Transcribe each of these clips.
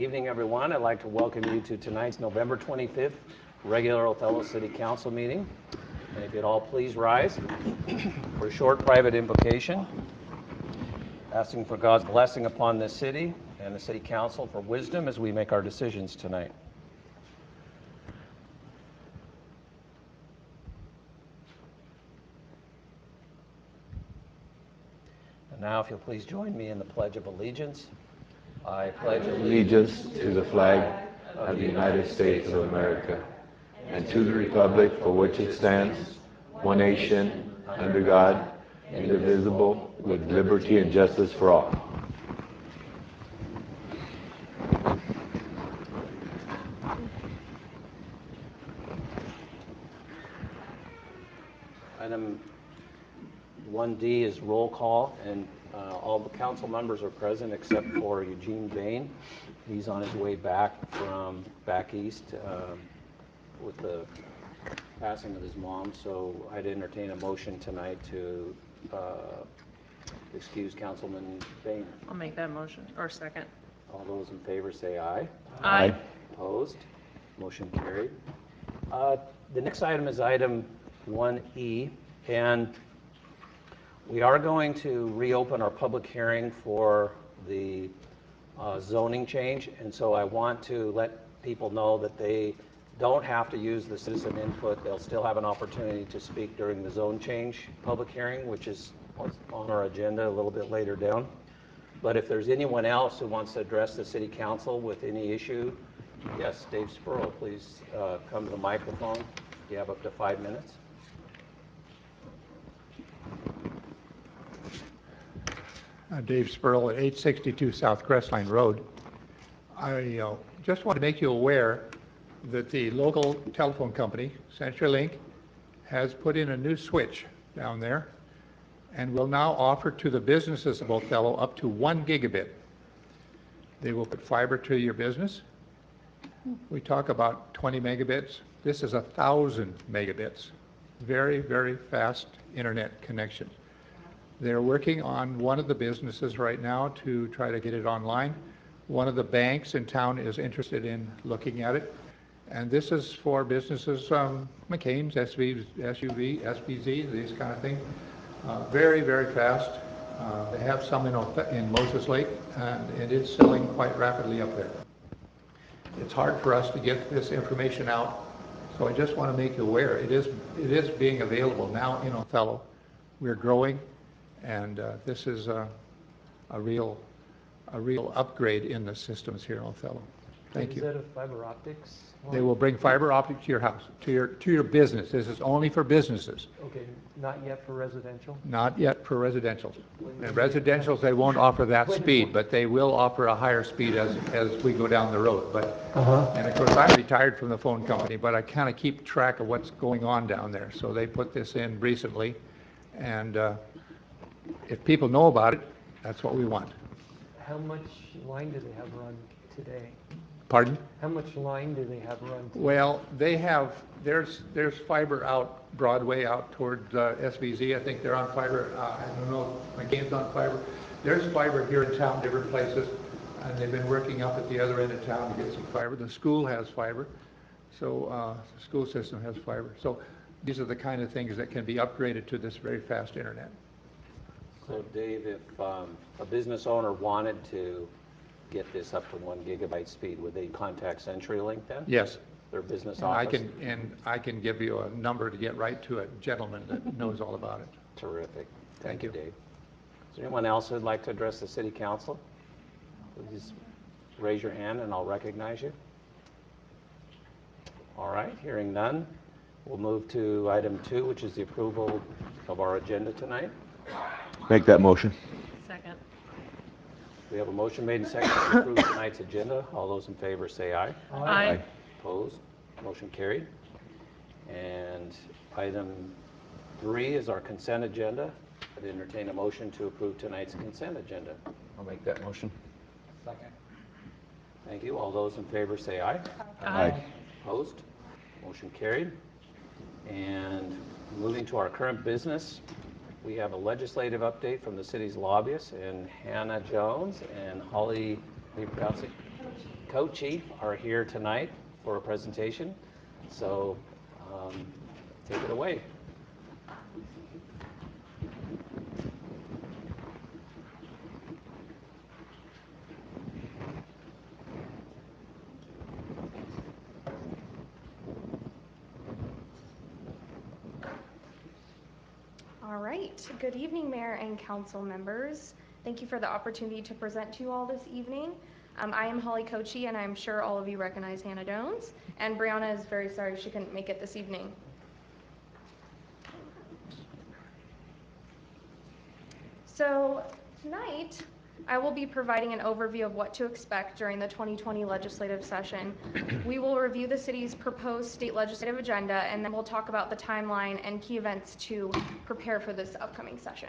Evening, everyone. I'd like to welcome you to tonight's November 25th regular Othello City Council meeting. And if you'd all please rise for a short private invocation, asking for God's blessing upon this city and the City Council for wisdom as we make our decisions tonight. And now, if you'll please join me in the Pledge of Allegiance. I pledge allegiance to the flag of the United States of America and to the republic for which it stands, one nation, under God, indivisible, with liberty and justice for all. Item 1D is roll call, and all the council members are present except for Eugene Bain. He's on his way back from back east with the passing of his mom, so I'd entertain a motion tonight to excuse Councilman Bain. I'll make that motion, or second. All those in favor say aye. Aye. Opposed? Motion carried. The next item is item 1E, and we are going to reopen our public hearing for the zoning change, and so I want to let people know that they don't have to use the citizen input. They'll still have an opportunity to speak during the zone change public hearing, which is on our agenda a little bit later down. But if there's anyone else who wants to address the City Council with any issue, yes, Dave Spurl, please come to the microphone. You have up to 5 minutes. Dave Spurl at 862 South Crestline Road. I just want to make you aware that the local telephone company, CenturyLink, has put in a new switch down there and will now offer to the businesses of Othello up to 1 gigabit. They will put fiber to your business. We talk about 20 megabits. This is 1,000 megabits. Very, very fast internet connection. They're working on one of the businesses right now to try to get it online. One of the banks in town is interested in looking at it. And this is for businesses, McCain's, SUV, SPZ, these kind of things. Very, very fast. They have some in Moses Lake, and it is selling quite rapidly up there. It's hard for us to get this information out, so I just want to make you aware. It is being available now in Othello. We're growing. And this is a real upgrade in the systems here in Othello. Thank you. Is that a fiber optics line? They will bring fiber optic to your house, to your business. This is only for businesses. Okay, not yet for residential? Not yet for residential. And residentials, they won't offer that speed, but they will offer a higher speed as we go down the road. But and of course, I'm retired from the phone company, but I kind of keep track of what's going on down there. So they put this in recently, and if people know about it, that's what we want. How much line do they have run today? Pardon? How much line do they have run today? Well, they have, there's fiber out Broadway, out toward SVZ. I think they're on fiber. I don't know if McCain's on fiber. There's fiber here in town, different places, and they've been working up at the other end of town to get some fiber. The school has fiber, so the school system has fiber. So these are the kind of things that can be upgraded to this very fast internet. So Dave, if a business owner wanted to get this up to 1 gigabyte speed, would they contact CenturyLink then? Yes. Their business And office? I can give you a number to get right to a gentleman that knows all about it. Terrific. Thank you. Dave. Is there anyone else who'd like to address the City Council? Please raise your hand and I'll recognize you. All right, hearing none, we'll move to item 2, which is the approval of our agenda tonight. Make that motion. Second. We have a motion made and seconded to approve tonight's agenda. All those in favor say aye. Aye. Opposed? Motion carried. And item 3 is our consent agenda. I'd entertain a motion to approve tonight's consent agenda. I'll make that motion. Second. Thank you. All those in favor say aye. Aye. Opposed? Motion carried. And moving to our current business, we have a legislative update from the city's lobbyists, and Hannah Jones and Holly, how do you pronounce it? Kochi are here tonight for a presentation. So take it away. All right. Good evening, Mayor and Council members. Thank you for the opportunity to present to you all this evening. I am Holly Kochi, and I'm sure all of you recognize Hannah Jones. And Brianna is very sorry she couldn't make it this evening. So tonight, I will be providing an overview of what to expect during the 2020 legislative session. We will review the city's proposed state legislative agenda, and then we'll talk about the timeline and key events to prepare for this upcoming session.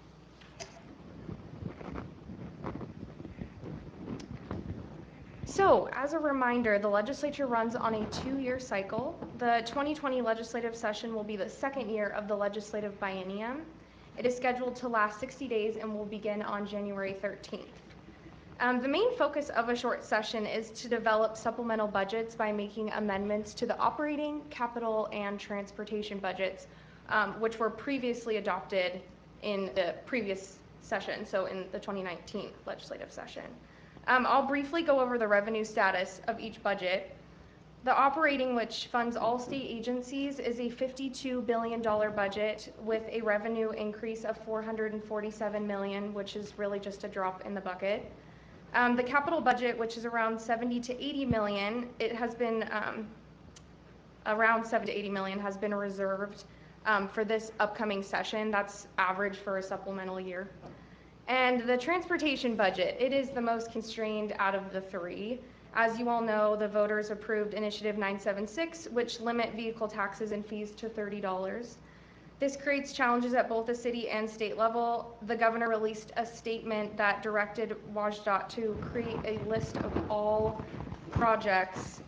So, as a reminder, the legislature runs on a 2-year cycle. The 2020 legislative session will be the second year of the legislative biennium. It is scheduled to last 60 days and will begin on January 13th. The main focus of a short session is to develop supplemental budgets by making amendments to the operating, capital, and transportation budgets, which were previously adopted in the previous session, so in the 2019 legislative session. I'll briefly go over the revenue status of each budget. The operating, which funds all state agencies, is a $52 billion budget with a revenue increase of $447 million, which is really just a drop in the bucket. The capital budget, which is around $70 to $80 million, it has been around $70 to $80 million has been reserved for this upcoming session. That's average for a supplemental year. And the transportation budget, it is the most constrained out of the three. As you all know, the voters approved Initiative 976, which limit vehicle taxes and fees to $30. This creates challenges at both the city and state level. The governor released a statement that directed WSDOT to create a list of all projects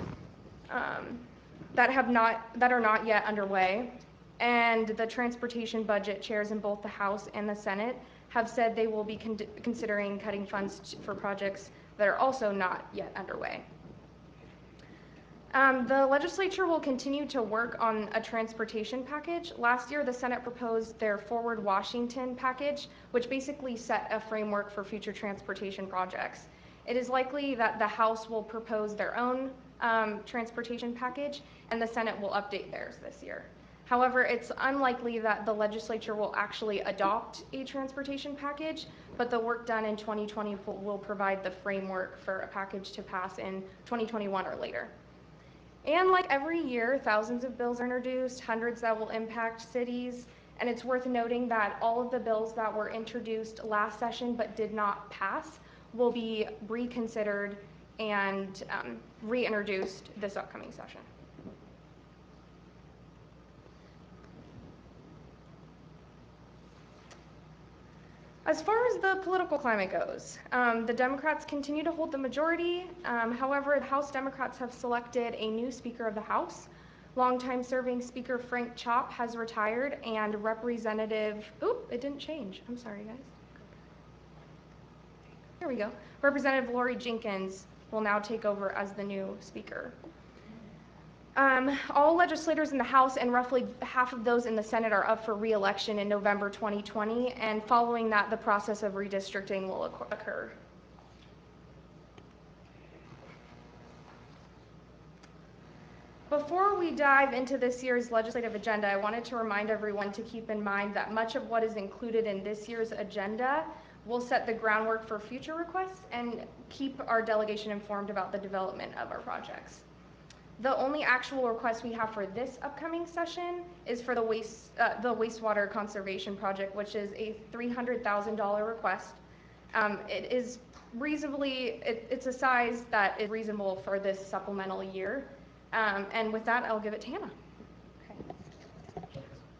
that are not yet underway. And the transportation budget chairs in both the House and the Senate have said they will be considering cutting funds for projects that are also not yet underway. The legislature will continue to work on a transportation package. Last year, the Senate proposed their Forward Washington package, which basically set a framework for future transportation projects. It is likely that the House will propose their own transportation package, and the Senate will update theirs this year. However, it's unlikely that the legislature will actually adopt a transportation package, but the work done in 2020 will provide the framework for a package to pass in 2021 or later. And like every year, thousands of bills are introduced, hundreds that will impact cities, and it's worth noting that all of the bills that were introduced last session but did not pass will be reconsidered and reintroduced this upcoming session. As far as the political climate goes, the Democrats continue to hold the majority. However, the House Democrats have selected a new Speaker of the House. Longtime serving Speaker Frank Chopp has retired, and Representative, it didn't change. I'm sorry, guys. Here we go. Representative Lori Jenkins will now take over as the new Speaker. All legislators in the House and roughly half of those in the Senate are up for re-election in November 2020, and following that, the process of redistricting will occur. Before we dive into this year's legislative agenda, I wanted to remind everyone to keep in mind that much of what is included in this year's agenda will set the groundwork for future requests and keep our delegation informed about the development of our projects. The only actual request we have for this upcoming session is for the wastewater conservation project, which is a $300,000 request. It is it's a size that is reasonable for this supplemental year. And with that, I'll give it to Hannah. Okay.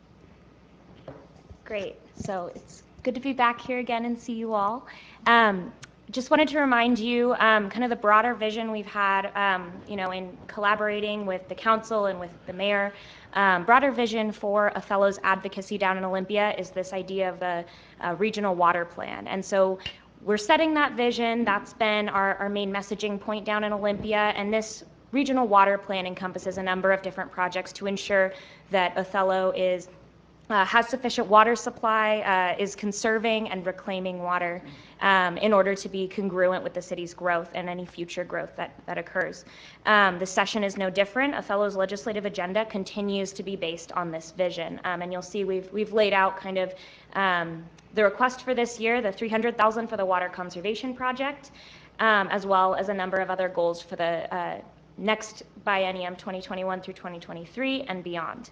Great. So it's good to be back here again and see you all. Just wanted to remind you kind of the broader vision we've had, in collaborating with the council and with the mayor. Broader vision for a fellows advocacy down in Olympia is this idea of the regional water plan. And so we're setting that vision. That's been our main messaging point down in Olympia, and this regional water plan encompasses a number of different projects to ensure that Othello has sufficient water supply, is conserving and reclaiming water in order to be congruent with the city's growth and any future growth that occurs. The session is no different. Othello's legislative agenda continues to be based on this vision. And you'll see we've laid out kind of the request for this year, the $300,000 for the water conservation project, as well as a number of other goals for the next biennium 2021 through 2023 and beyond.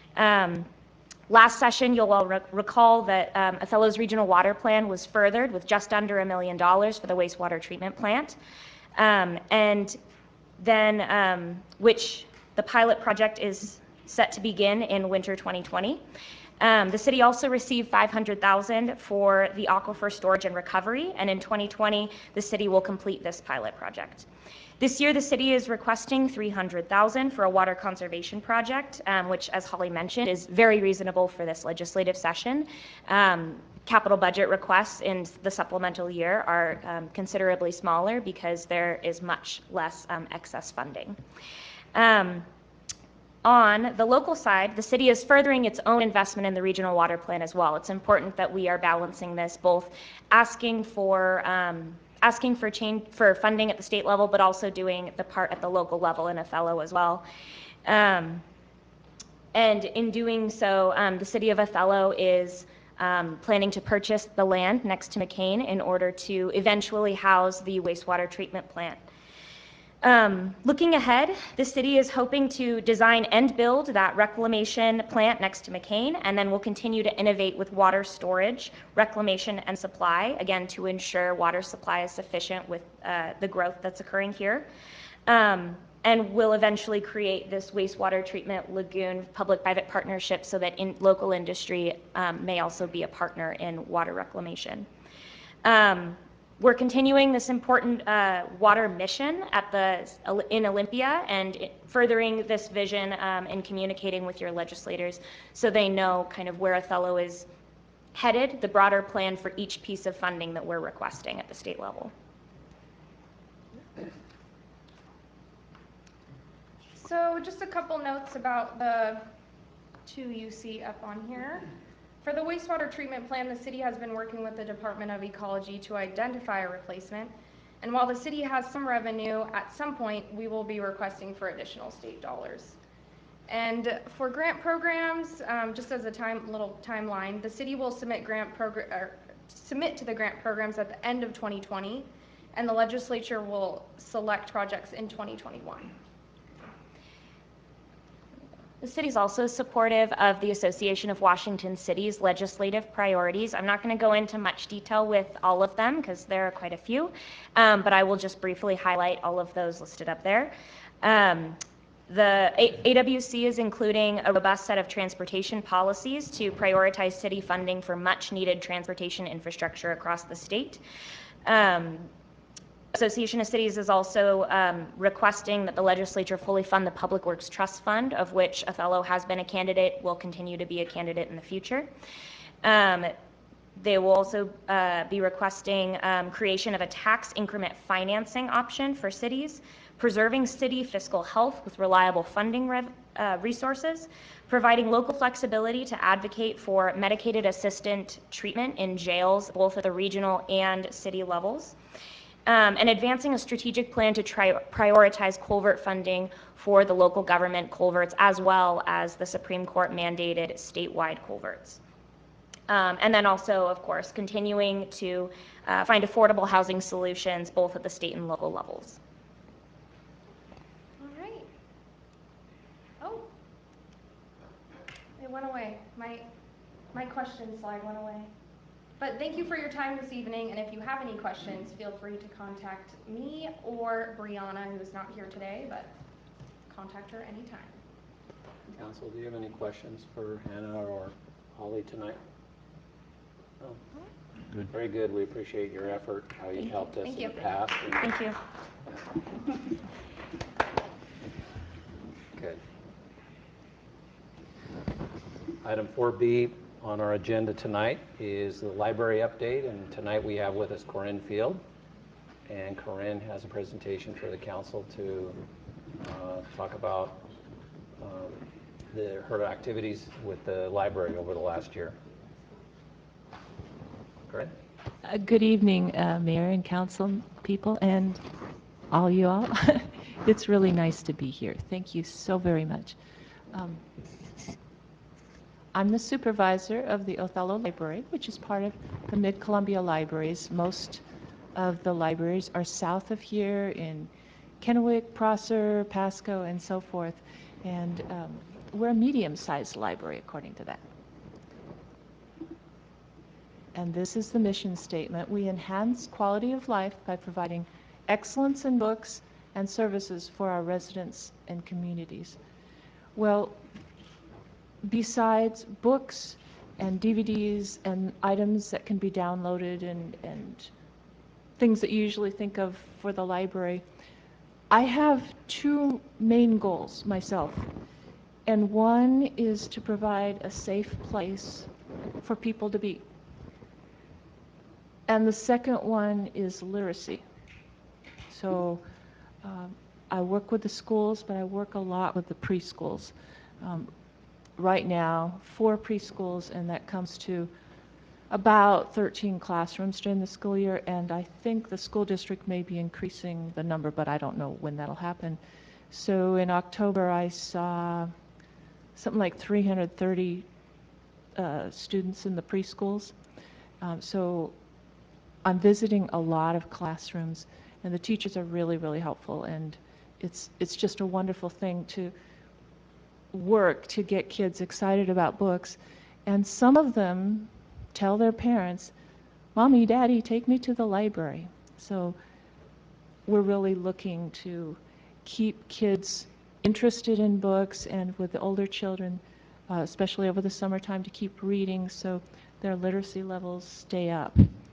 Last session, you'll all recall that Othello's regional water plan was furthered with just under $1 million for the wastewater treatment plant, and then which the pilot project is set to begin in winter 2020. The city also received $500,000 for the aquifer storage and recovery, and in 2020, the city will complete this pilot project. This year, the city is requesting $300,000 for a water conservation project, which, as Holly mentioned, is very reasonable for this legislative session. Capital budget requests in the supplemental year are considerably smaller because there is much less excess funding. On the local side, the city is furthering its own investment in the regional water plan as well. It's important that we are balancing this, both asking for change for funding at the state level, but also doing the part at the local level in Othello as well. And in doing so, the city of Othello is planning to purchase the land next to McCain in order to eventually house the wastewater treatment plant. Looking ahead, the city is hoping to design and build that reclamation plant next to McCain, and then we'll continue to innovate with water storage, reclamation, and supply, again, to ensure water supply is sufficient with the growth that's occurring here. And we'll eventually create this wastewater treatment lagoon public-private partnership so that local industry may also be a partner in water reclamation. We're continuing this important water mission in Olympia and furthering this vision and communicating with your legislators so they know kind of where Othello is headed, the broader plan for each piece of funding that we're requesting at the state level. So just a couple notes about the two you see up on here. For the wastewater treatment plan, the city has been working with the Department of Ecology to identify a replacement. And while the city has some revenue, at some point we will be requesting for additional state dollars. And for grant programs, just as a little timeline, the city will submit to the grant programs at the end of 2020, and the legislature will select projects in 2021. The city is also supportive of the Association of Washington Cities legislative priorities. I'm not going to go into much detail with all of them because there are quite a few, but I will just briefly highlight all of those listed up there. The AWC is including a robust set of transportation policies to prioritize city funding for much needed transportation infrastructure across the state. Association of Cities is also requesting that the legislature fully fund the Public Works Trust Fund, of which Othello has been a candidate, will continue to be a candidate in the future. They will also be requesting creation of a tax increment financing option for cities, preserving city fiscal health with reliable funding resources, providing local flexibility to advocate for medicated assistant treatment in jails, both at the regional and city levels, and advancing a strategic plan to prioritize culvert funding for the local government culverts, as well as the Supreme Court mandated statewide culverts. And then also, of course, continuing to find affordable housing solutions, both at the state and local levels. All right. Oh, it went away. My question slide went away. But thank you for your time this evening, and if you have any questions, feel free to contact me or Brianna, who is not here today, but contact her anytime. Council, do you have any questions for Hannah or Holly tonight? No? Good. Very good. We appreciate your effort, how you helped us in the past. Thank you. Good. Item 4B on our agenda tonight is the library update, and tonight we have with us Corinne Field. And Corinne has a presentation for the council to talk about her activities with the library over the last year. Corinne? Good evening, Mayor and council people, and all you all. It's really nice to be here. Thank you so very much. I'm the supervisor of the Othello Library, which is part of the Mid-Columbia Libraries. Most of the libraries are south of here in Kennewick, Prosser, Pasco, and so forth. And we're a medium-sized library according to that. And this is the mission statement. We enhance quality of life by providing excellence in books and services for our residents and communities. Well, besides books and DVDs and items that can be downloaded and things that you usually think of for the library, I have two main goals myself. And one is to provide a safe place for people to be. And the second one is literacy. So I work with the schools, but I work a lot with the preschools. Right now, 4 preschools, and that comes to about 13 classrooms during the school year, and I think the school district may be increasing the number, but I don't know when that'll happen. So in October, I saw something like 330 students in the preschools. So I'm visiting a lot of classrooms, and the teachers are really, really helpful, and it's just a wonderful thing to work to get kids excited about books. And some of them tell their parents, "Mommy, Daddy, take me to the library." So we're really looking to keep kids interested in books, and with the older children, especially over the summertime, to keep reading so their literacy levels stay up.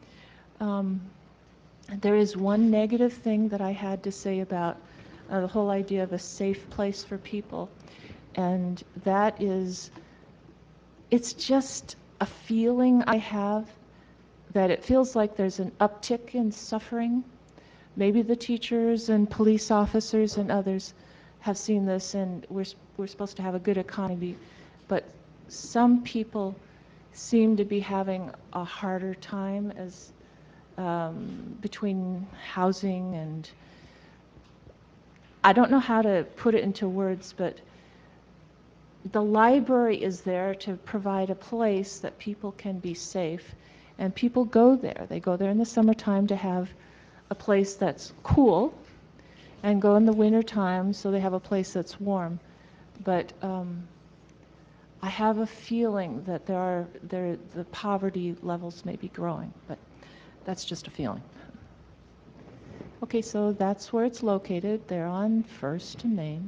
There is one negative thing that I had to say about the whole idea of a safe place for people, and that is, it's just a feeling I have that it feels like there's an uptick in suffering. Maybe the teachers and police officers and others have seen this, and we're supposed to have a good economy, but some people seem to be having a harder time as between housing, and I don't know how to put it into words, but the library is there to provide a place that people can be safe, and people go there. They go there in the summertime to have a place that's cool, and go in the wintertime so they have a place that's warm. But I have a feeling that the poverty levels may be growing, but that's just a feeling. Okay, so that's where it's located. They're on First and Main.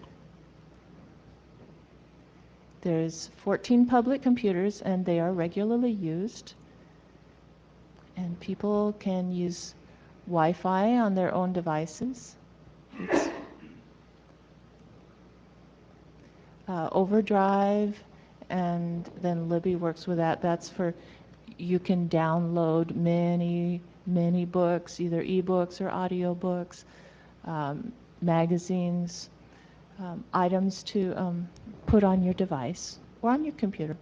There's 14 public computers, and they are regularly used. And people can use Wi-Fi on their own devices. Overdrive, and then Libby works with that. That's for, you can download many books, either ebooks or audio books, magazines, items to put on your device or on your computer.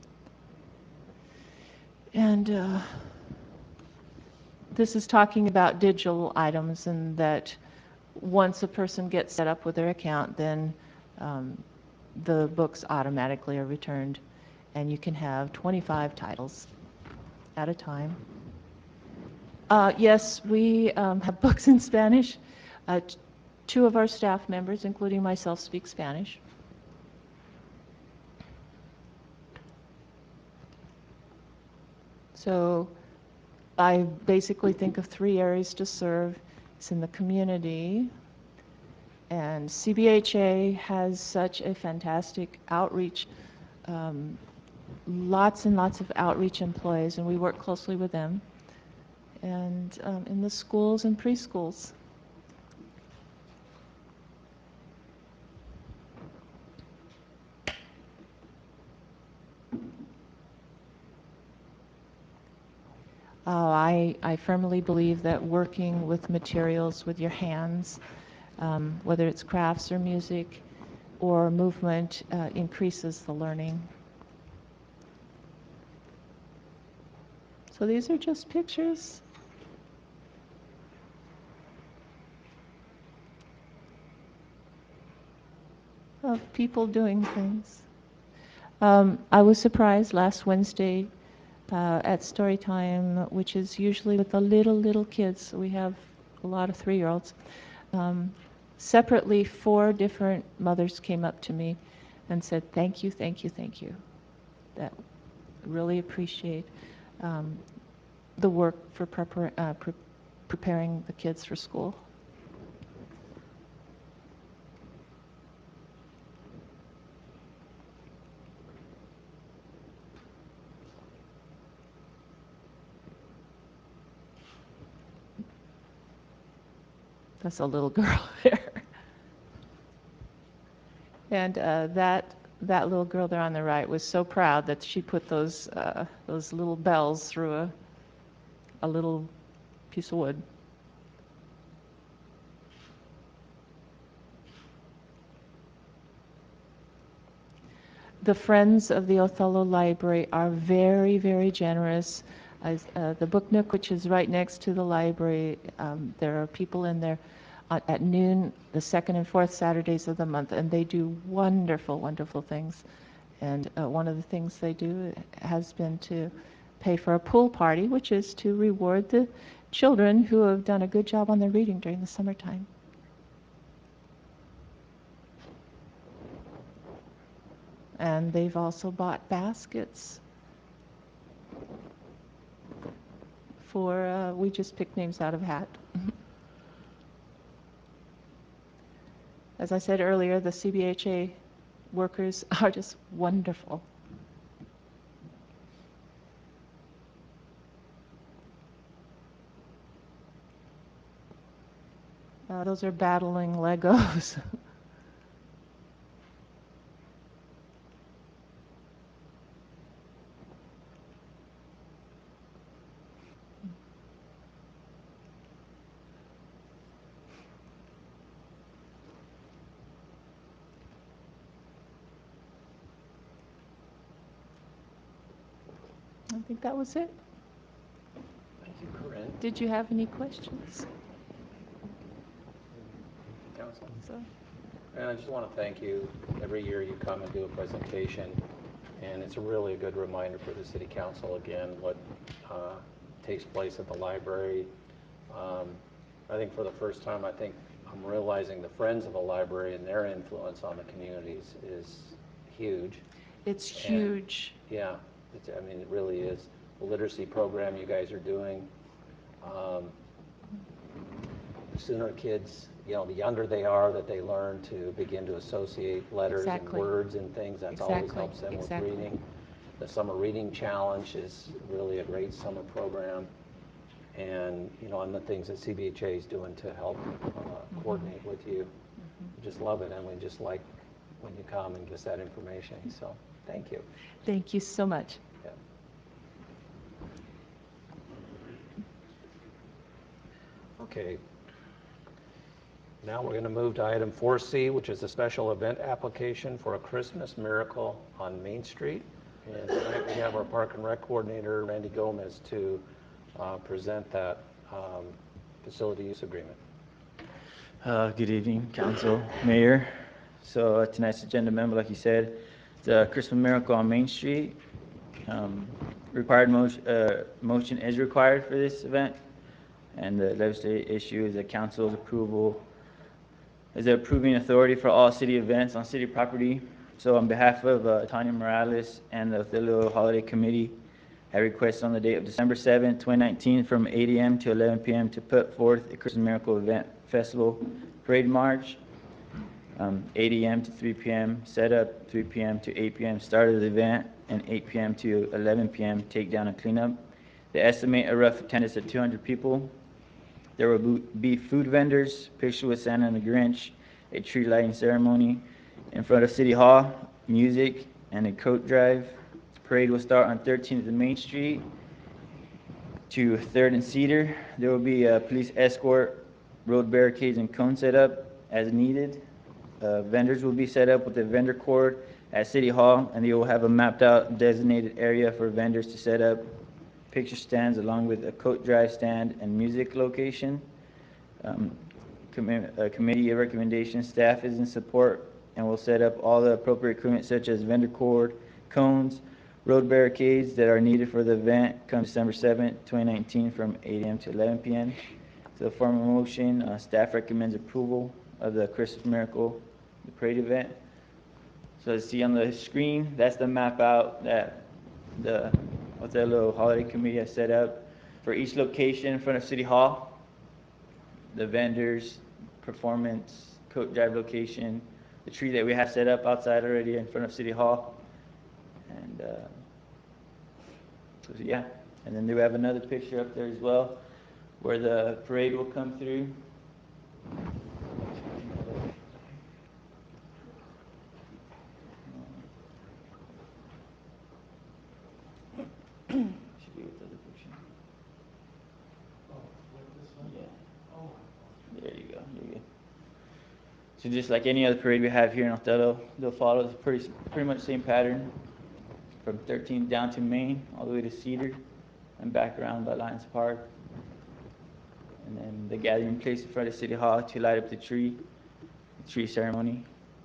And this is talking about digital items, and that once a person gets set up with their account, then the books automatically are returned, and you can have 25 titles at a time. Yes, we have books in Spanish. 2 of our staff members, including myself, speak Spanish. So I basically think of 3 areas to serve. It's in the community, and CBHA has such a fantastic outreach, lots and lots of outreach employees, and we work closely with them, and in the schools and preschools. I firmly believe that working with materials with your hands, whether it's crafts or music or movement, increases the learning. So these are just pictures. Of people doing things. I was surprised last Wednesday at story time, which is usually with the little kids. We have a lot of 3-year-olds. Separately, 4 different mothers came up to me and said, thank you, thank you, thank you. That really appreciate the work for preparing the kids for school. That's a little girl there. And that little girl there on the right was so proud that she put those little bells through a little piece of wood. The Friends of the Othello Library are very, very generous. The Book Nook, which is right next to the library, there are people in there at noon, the second and fourth Saturdays of the month, and they do wonderful, wonderful things. And one of the things they do has been to pay for a pool party, which is to reward the children who have done a good job on their reading during the summertime. And they've also bought baskets for, we just picked names out of a hat. As I said earlier, the CBHA workers are just wonderful. Those are battling Legos. I think that was it. Thank you, Corinne. Did you have any questions? Council? So, And I just want to thank you. Every year you come and do a presentation, and it's really a good reminder for the City Council, again, what takes place at the library. I think for the first time, I think I'm realizing the Friends of the Library and their influence on the communities is huge. it's huge. Yeah, I mean, it really is. The literacy program you guys are doing, the sooner kids, the younger they are, that they learn to begin to associate letters Exactly. and words and things, that's always Exactly, helps them exactly. with reading. The Summer Reading Challenge is really a great summer program. And, and the things that CBHA is doing to help coordinate with you. We just love it, and we just like when you come and give us that information. So, thank you. Thank you so much. Yeah. Okay. Now we're going to move to item 4C, which is a special event application for a Christmas miracle on Main Street. And tonight we have our Park and Rec Coordinator, Randy Gomez, to present that facility use agreement. Good evening, Council, Mayor. So tonight's agenda, member, like you said, the Christmas Miracle on Main Street. Required motion is required for this event, and the legislative issue is the council's approval is the approving authority for all city events on city property. So on behalf of Tanya Morales and the Othello Holiday Committee, I request on the date of December 7th, 2019, from 8 a.m. to 11 p.m. to put forth a Christmas Miracle Event Festival Parade March, 8 a.m. to 3 p.m. setup, 3 p.m. to 8 p.m. start of the event, and 8 p.m. to 11 p.m. takedown and cleanup. They estimate a rough attendance of 200 people. There will be food vendors, picture with Santa and the Grinch, a tree lighting ceremony in front of City Hall, music, and a coat drive. The parade will start on 13th and Main Street to 3rd and Cedar. There will be a police escort, road barricades, and cone set up as needed. Vendors will be set up with a vendor cord at City Hall, and they will have a mapped out designated area for vendors to set up picture stands along with a coat drive stand and music location. Committee recommendation, staff is in support and will set up all the appropriate equipment such as vendor cord, cones, road barricades that are needed for the event come December 7th, 2019 from 8 a.m. to 11 p.m. So the form of motion, staff recommends approval of the Christmas Miracle, the parade event. So as you see on the screen, that's the map out that the Othello Holiday Committee has set up for each location in front of City Hall. The vendors, performance, coat drive location, the tree that we have set up outside already in front of City Hall. And so yeah, and then we have another picture up there as well where the parade will come through. Should be with the other picture. Yeah. There you go. You're good. So just like any other parade we have here in Othello, they'll follow the pretty much same pattern from 13th down to Main, all the way to Cedar, and back around by Lions Park. And then the gathering place in front of City Hall to light up the tree ceremony.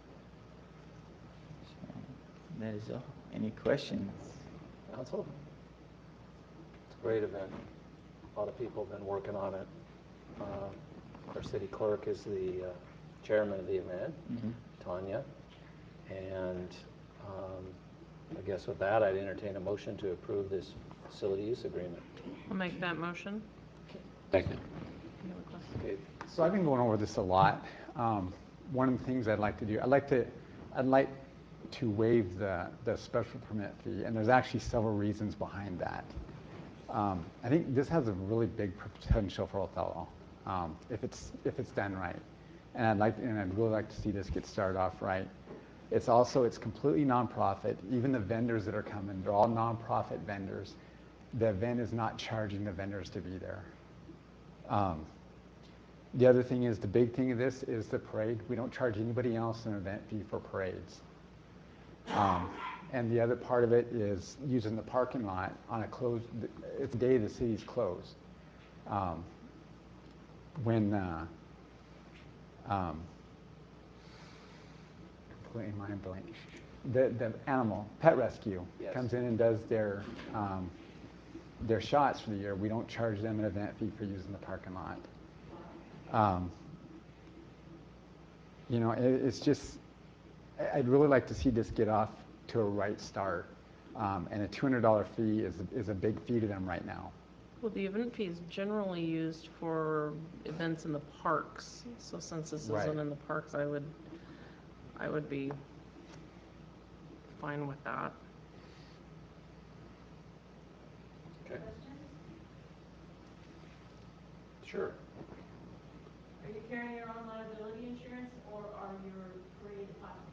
So that is all. Any questions? Council? It's a great event. A lot of people have been working on it. Our city clerk is the chairman of the event, Tanya. And I guess with that, I'd entertain a motion to approve this facility use agreement. I'll make that motion. Second. Okay. So I've been going over this a lot. One of the things I'd like to do, I'd like to waive the special permit fee, and there's actually several reasons behind that. I think this has a really big potential for Othello if it's done right, and I'd really like to see this get started off right. It's completely nonprofit. Even the vendors that are coming, they're all nonprofit vendors. The event is not charging the vendors to be there. The other thing is, the big thing of this is the parade. We don't charge anybody else an event fee for parades. And the other part of it is using the parking lot on it's the day the city's closed. When completely mind blank. The animal, Pet Rescue, comes in and does their shots for the year. We don't charge them an event fee for using the parking lot. It's just, I'd really like to see this get off to a right start. And a $200 fee is a big fee to them right now. Well, the event fee is generally used for events in the parks. So since this isn't in the parks, I would be fine with that. Okay. Sure. Are you carrying your own liability insurance, or are your parade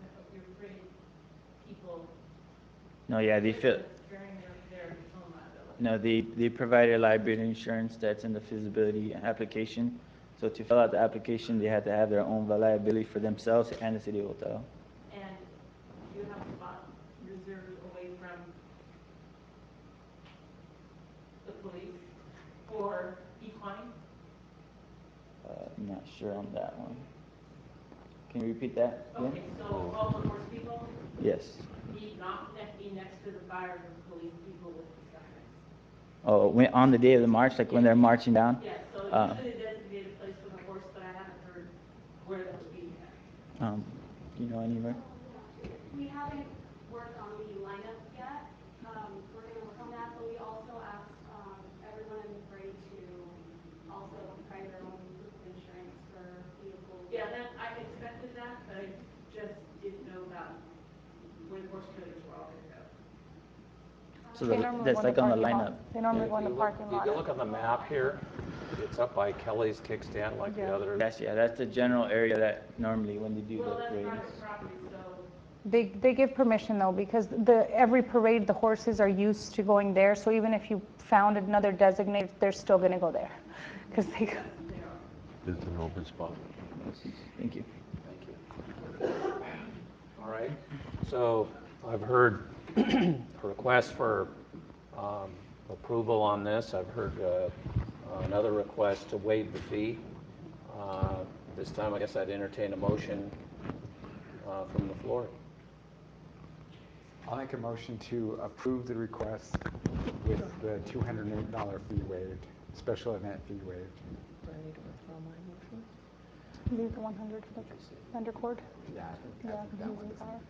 people? No, yeah, they feel. Carrying their own liability? No, they provide a liability insurance that's in the feasibility application. So to fill out the application, they have to have their own liability for themselves and the city of Othello. And you have a spot reserved away from the police for equine? I'm not sure on that one. Can you repeat that? Okay, so all the horse people Yes. need not be next to the fire and police people with the stuff next. Oh, on the day of the march, like when they're marching down? Yeah, so usually a designated place for the horse, but I haven't heard where that would be yet. Do you know anywhere? We haven't worked on the lineup yet. We're going to work on that, but we also asked everyone in the parade to also carry their own insurance for vehicles. Yeah, that I expected that, but I just didn't know about when horse traders were all going to go. So that's like on the lineup. They normally go in the parking lot. If you look on the map here, it's up by Kelly's kickstand like the other. That's the general area that normally when they do the Well, that's parades. private property, so They give permission though, because every parade, the horses are used to going there, so even if you found another designated, they're still gonna go there. Because they, It's an open spot. Thank you. Thank you. All right, so I've heard a request for approval on this. I've heard another request to waive the fee. This time, I guess I'd entertain a motion from the floor. I'll make a motion to approve the request with the $208 fee waived, special event fee waived. Do I need to withdraw my motion? leave the 100 for the vendor cord. Yeah, I think that Yeah, one using power.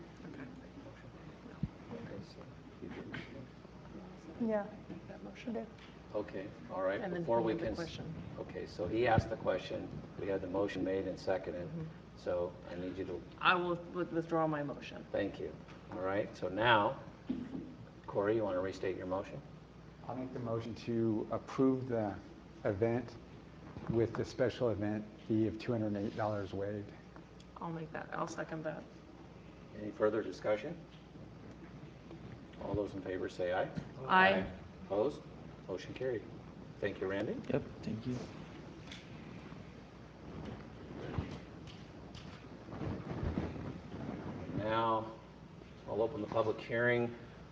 Yeah. That motion. There. Okay, all right. And then Before he we made the can. question. Okay, so he asked the question. We had the motion made and seconded. So I need you to, I will withdraw my motion. thank you. All right, so now, Corey, you want to restate your motion? I'll make the motion to approve the event with the special event fee of $208 waived. I'll second that. Any further discussion? All those in favor say aye. Aye. Opposed? Motion carried. Thank you, Randy. Yep, thank you. Now, I'll open the public hearing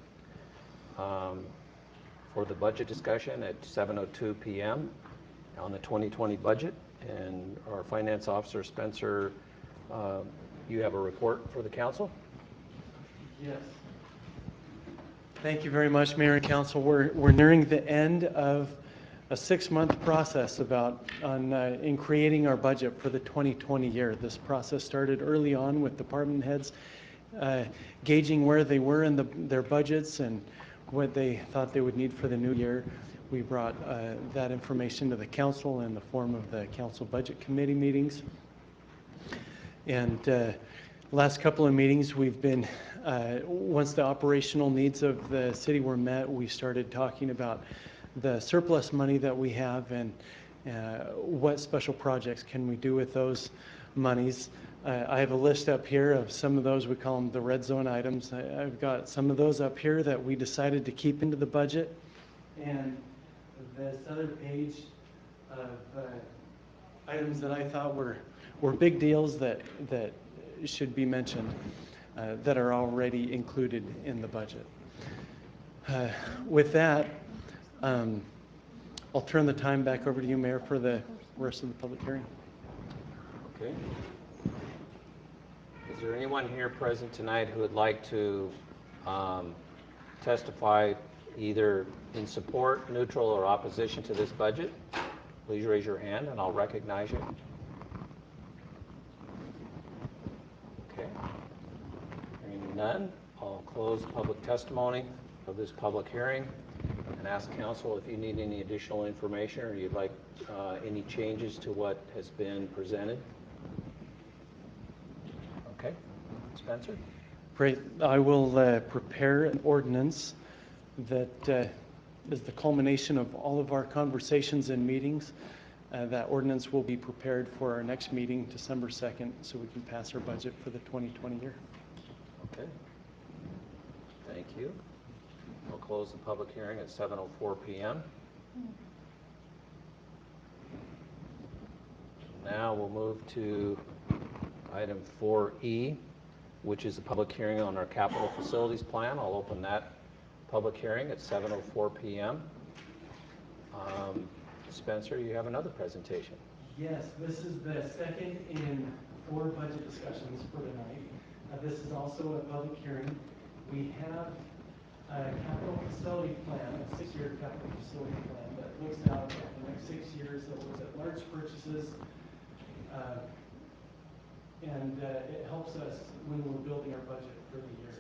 for the budget discussion at 7:02 PM on the 2020 budget. And our finance officer, Spencer, you have a report for the council? Yes. Thank you very much, Mayor and Council. We're nearing the end of a 6-month process in creating our budget for the 2020 year. This process started early on with department heads gauging where they were in their budgets and what they thought they would need for the new year. We brought that information to the council in the form of the council budget committee meetings. And last couple of meetings, we've been, once the operational needs of the city were met, we started talking about the surplus money that we have and what special projects can we do with those monies. I have a list up here of some of those, we call them the red zone items. I've got some of those up here that we decided to keep into the budget. And this other page of items that I thought were big deals that should be mentioned that are already included in the budget. With that, I'll turn the time back over to you, Mayor, for the rest of the public hearing. Okay. Is there anyone here present tonight who would like to testify either in support, neutral, or opposition to this budget? Please raise your hand and I'll recognize you. Okay. Hearing none, I'll close public testimony of this public hearing and ask council if you need any additional information or you'd like any changes to what has been presented. Okay. Spencer? Great. I will prepare an ordinance that is the culmination of all of our conversations and meetings. That ordinance will be prepared for our next meeting, December 2nd, so we can pass our budget for the 2020 year. Okay. Thank you. We'll close the public hearing at 7:04 PM. Now we'll move to item 4E, which is a public hearing on our capital facilities plan. I'll open that public hearing at 7:04 PM. Spencer, you have another presentation. Yes, this is the second in 4 budget discussions for tonight. This is also a public hearing. We have a capital facility plan, a 6-year capital facility plan that looks out at the next 6 years, that looks at large purchases, and it helps us when we're building our budget for the year.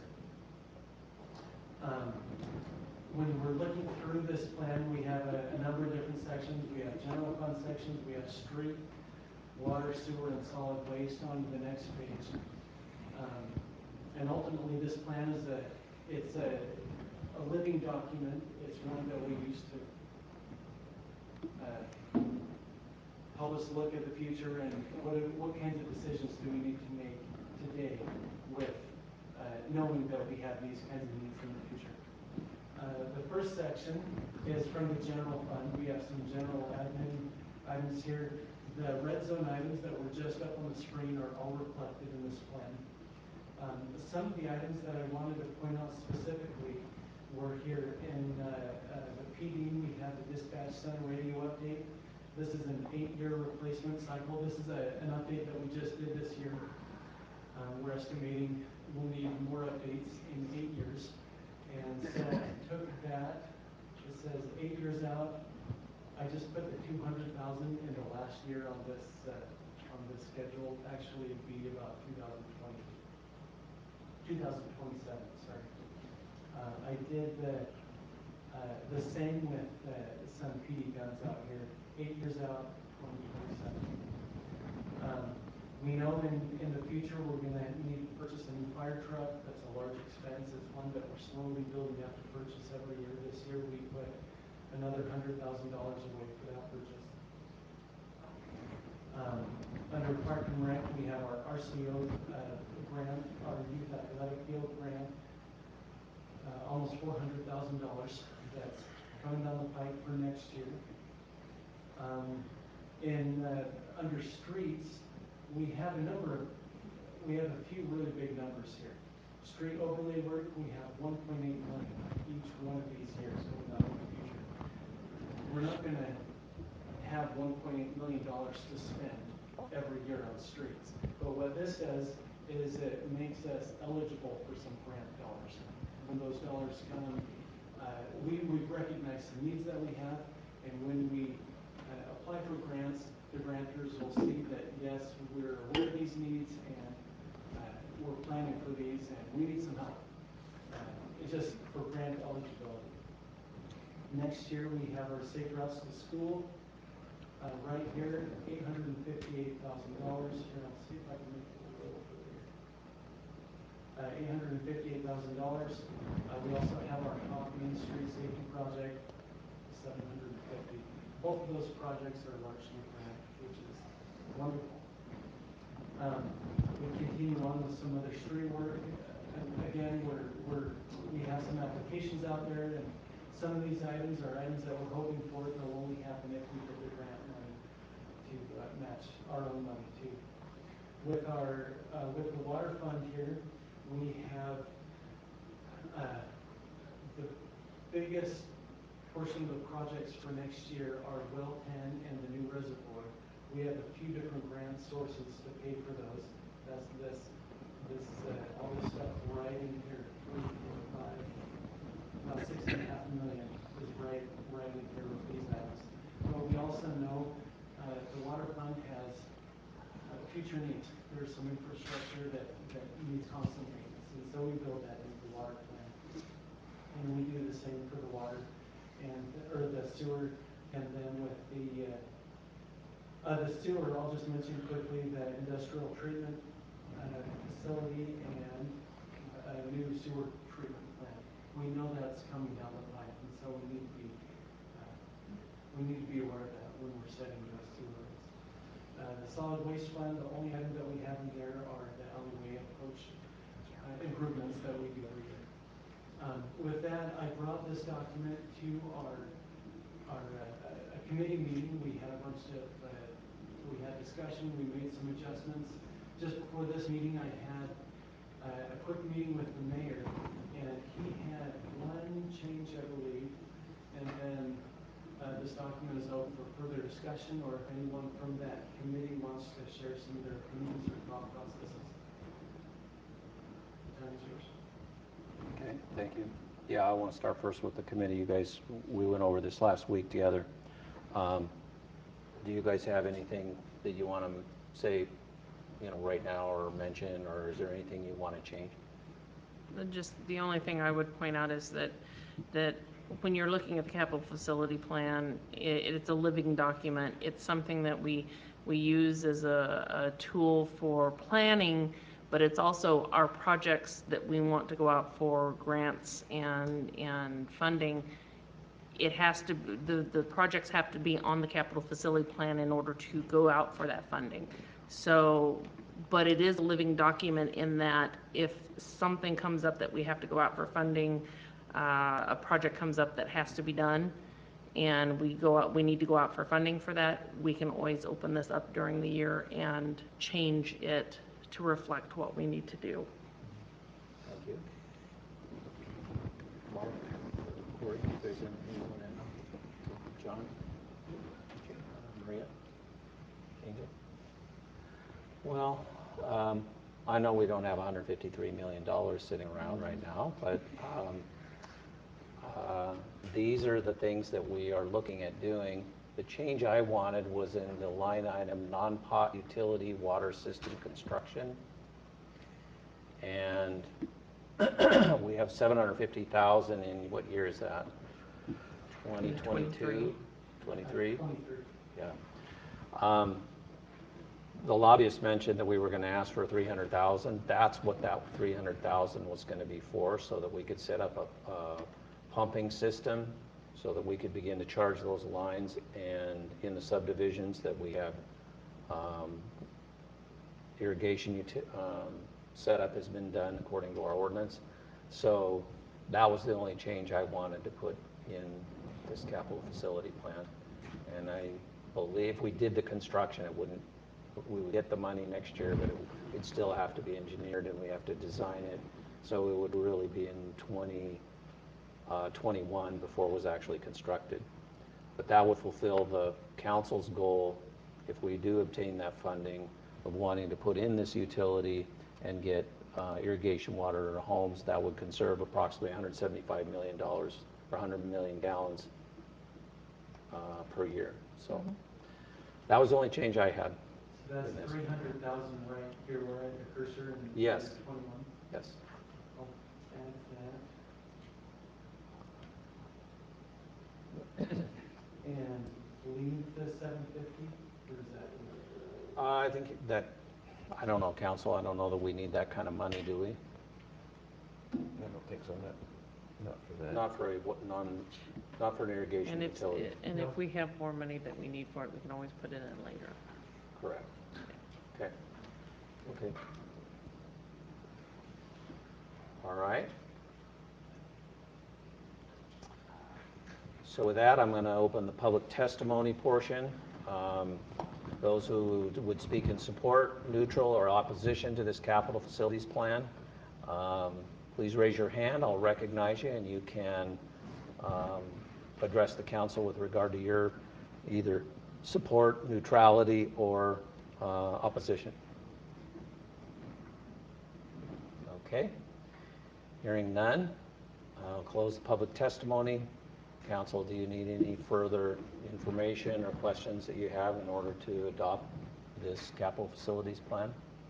When we're looking through this plan, we have a number of different sections. We have general fund sections, we have street, water, sewer, and solid waste on the next page. And ultimately, this plan is it's a living document. It's one that we use to help us look at the future and what kinds of decisions do we need to make today with knowing that we have these kinds of needs in the future. The first section is from the general fund. We have some general admin items here. The red zone items that were just up on the screen are all reflected in this plan. Some of the items that I wanted to point out specifically were here in the PD. We have the dispatch center radio update. This is an 8-year replacement cycle. This is an update that we just did this year. We're estimating we'll need more updates in 8 years. And so I took that, it says 8 years out. I just put the 200,000 in the last year on this schedule. Actually, it'd be about 2027, sorry. I did the same with some PD guns out here, 8 years out, 2027. We know in the future we're going to need to purchase a new fire truck. That's a large expense. It's one that we're slowly building up to purchase every year. This year we put another $100,000 away for that purchase. Under Park and Rec, we have our RCO grant, our Youth Athletic Field grant, almost $400,000 that's coming down the pipe for next year. Under streets, we have a few really big numbers here. Street overlay work, we have 1.8 million each one of these years going out in the future. We're not going to have $1.8 million to spend every year on streets. But what this does is it makes us eligible for some grant dollars. When those dollars come, we recognize the needs that we have, and when we apply for grants, the grantors will see that yes, we're aware of these needs and we're planning for these and we need some help. It's just for grant eligibility. Next year we have our Safe Routes to School. Right here, $858,000. Here, I'll see if I can make it a little further. $858,000. We also have our Hawk Main Street Safety Project, $750,000. Both of those projects are largely grant, which is wonderful. We continue on with some other street work. Again, we have some applications out there, and some of these items are items that we're hoping for. They'll only happen if we get the grant money to match our own money too. With the water fund here, we have the biggest portion of the projects for next year are well 10 and the new reservoir. We have a few different grant sources to pay for those. That's all this stuff right in here. 3, 4, 5, about $6.5 million is right in here with these items. But we also know the water fund has future needs. There's some infrastructure that needs constant maintenance, and so we build that into the water plan. And we do the same for the water or the sewer, and then with the sewer, I'll just mention quickly the industrial treatment facility and a new sewer treatment plant. We know that's coming down the pipe, and so we need to be aware of that when we're setting those sewer rates. The solid waste fund, the only item that we have in there are the alleyway approach improvements that we do every year. With that, I brought this document to our committee meeting. We had a bunch of we had discussion. We made some adjustments. Just before this meeting, I had a quick meeting with the mayor, and he had one change, I believe, and then this document is open for further discussion, or if anyone from that committee wants to share some of their opinions or thought processes. Time is yours. Okay, thank you. Yeah, I want to start first with the committee. You guys, we went over this last week together. Do you guys have anything that you want to say, right now, or mention, or is there anything you want to change? Just the only thing I would point out is that when you're looking at the capital facility plan, it's a living document. It's something that we use as a tool for planning, but it's also our projects that we want to go out for grants and funding. It has to, the projects have to be on the capital facility plan in order to go out for that funding. So but it is a living document in that if something comes up that we have to go out for funding, a project comes up that has to be done, and we need to go out for funding for that, we can always open this up during the year and change it to reflect what we need to do. Thank you. Mark, Corey, if there's anything you want to add? John? Maria? Angel? Well, I know we don't have $153 million sitting around right now, but these are the things that we are looking at doing. The change I wanted was in the line item non-pot utility water system construction. And we have 750,000 in, what year is that? 2022? 23? Yeah. The lobbyist mentioned that we were going to ask for 300,000. That's what that 300,000 was going to be for, so that we could set up a pumping system, so that we could begin to charge those lines, and in the subdivisions that we have irrigation setup has been done according to our ordinance. So that was the only change I wanted to put in this capital facility plan. And I believe we did the construction, we would get the money next year, but it'd still have to be engineered and we have to design it. So it would really be in 2021 before it was actually constructed. But that would fulfill the council's goal, if we do obtain that funding, of wanting to put in this utility and get irrigation water to homes. That would conserve approximately $175 million, or 100 million gallons per year. So that was the only change I had. So that's 300,000 right here where I had the cursor in Yes. 21? Yes. I'll add that. And leave the 750, or is that? I think that, I don't know, council, I don't know that we need that kind of money, do we? I don't think so, not for that. Not for an irrigation And utility. if we have more money that we need for it, we can always put it in later. Correct. Okay. Okay. All right. So with that, I'm going to open the public testimony portion. Those who would speak in support, neutral, or opposition to this capital facilities plan, please raise your hand. I'll recognize you, and you can address the council with regard to your either support, neutrality, or opposition. Okay. Hearing none, I'll close the public testimony. Council, do you need any further information or questions that you have in order to adopt this capital facilities plan?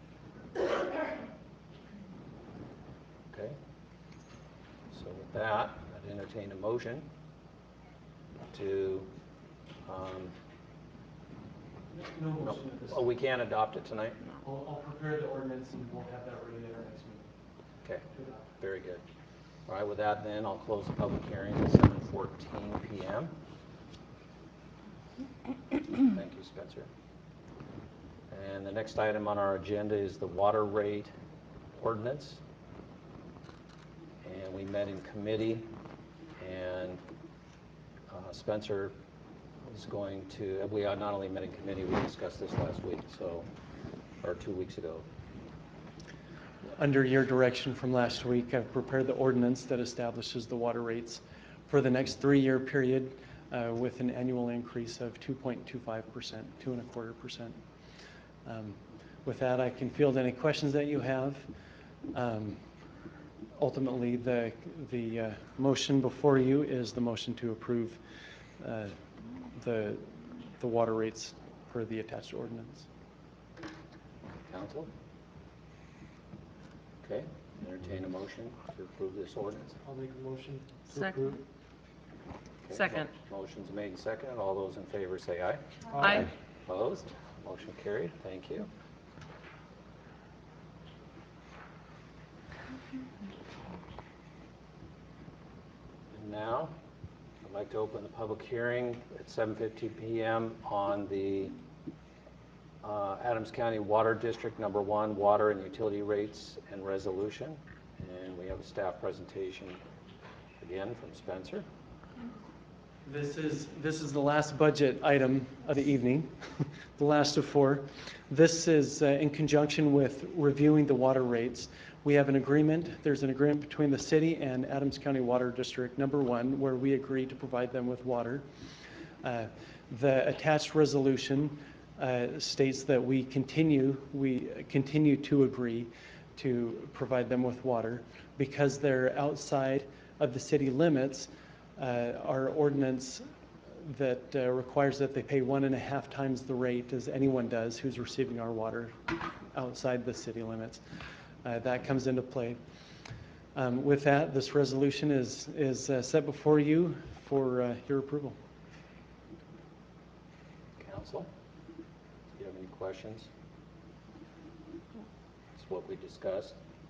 Okay. So with that, I'd entertain a motion to No motion at this oh, we can't adopt it tonight? I'll prepare the ordinance and we'll have that ready at our next meeting. Okay, very good. All right, with that then, I'll close the public hearing at 7:14 p.m. Thank you, Spencer. And the next item on our agenda is the water rate ordinance. And we met in committee, and Spencer is going to, we not only met in committee, we discussed this last week, so, or 2 weeks ago. Under your direction from last week, I've prepared the ordinance that establishes the water rates for the next 3-year period with an annual increase of 2.25%, 2.25%. With that, I can field any questions that you have. Ultimately, the motion before you is the motion to approve the water rates per the attached ordinance. Council? Okay, entertain a motion to approve this ordinance. I'll make a motion to Second. approve. Okay, Second. Motion's made and seconded. All those in favor say aye. Aye. Opposed? Motion carried. Thank you. And now, I'd like to open the public hearing at 7:15 p.m. on the Adams County Water District Number 1, Water and Utility Rates and Resolution. And we have a staff presentation again from Spencer. This is the last budget item of the evening, the last of 4. This is in conjunction with reviewing the water rates. We have an agreement, there's an agreement between the city and Adams County Water District Number 1 where we agree to provide them with water. The attached resolution states that we continue to agree to provide them with water because they're outside of the city limits. Our ordinance that requires that they pay 1.5 times the rate as anyone does who's receiving our water outside the city limits. That comes into play. With that, this resolution is set before you for your approval. Council, do you have any questions? It's what we discussed.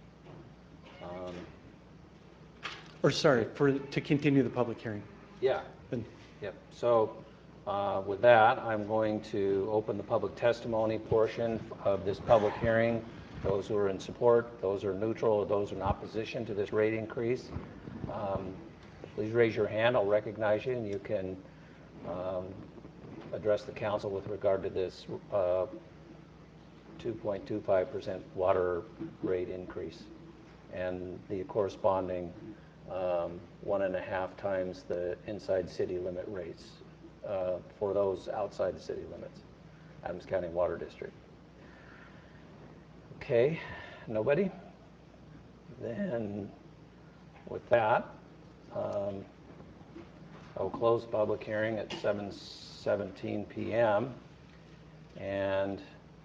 Or sorry, to continue the public hearing. Yeah. Yep. So with that, I'm going to open the public testimony portion of this public hearing. Those who are in support, those who are neutral, or those in opposition to this rate increase, please raise your hand. I'll recognize you, and you can address the council with regard to this 2.25% water rate increase and the corresponding 1.5 times the inside city limit rates for those outside the city limits, Adams County Water District. Okay, nobody? Then with that, I will close the public hearing at 7:17 p.m. and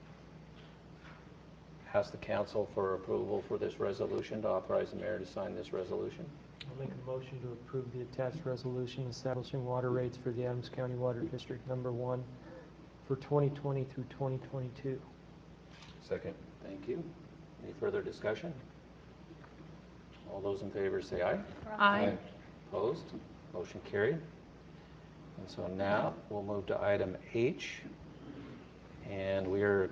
ask the council for approval for this resolution to authorize the mayor to sign this resolution. I'll make a motion to approve the attached resolution establishing water rates for the Adams County Water District Number 1 for 2020 through 2022. Second. Thank you. Any further discussion? All those in favor say aye. Aye. Opposed? Motion carried. And so now we'll move to item H. And we're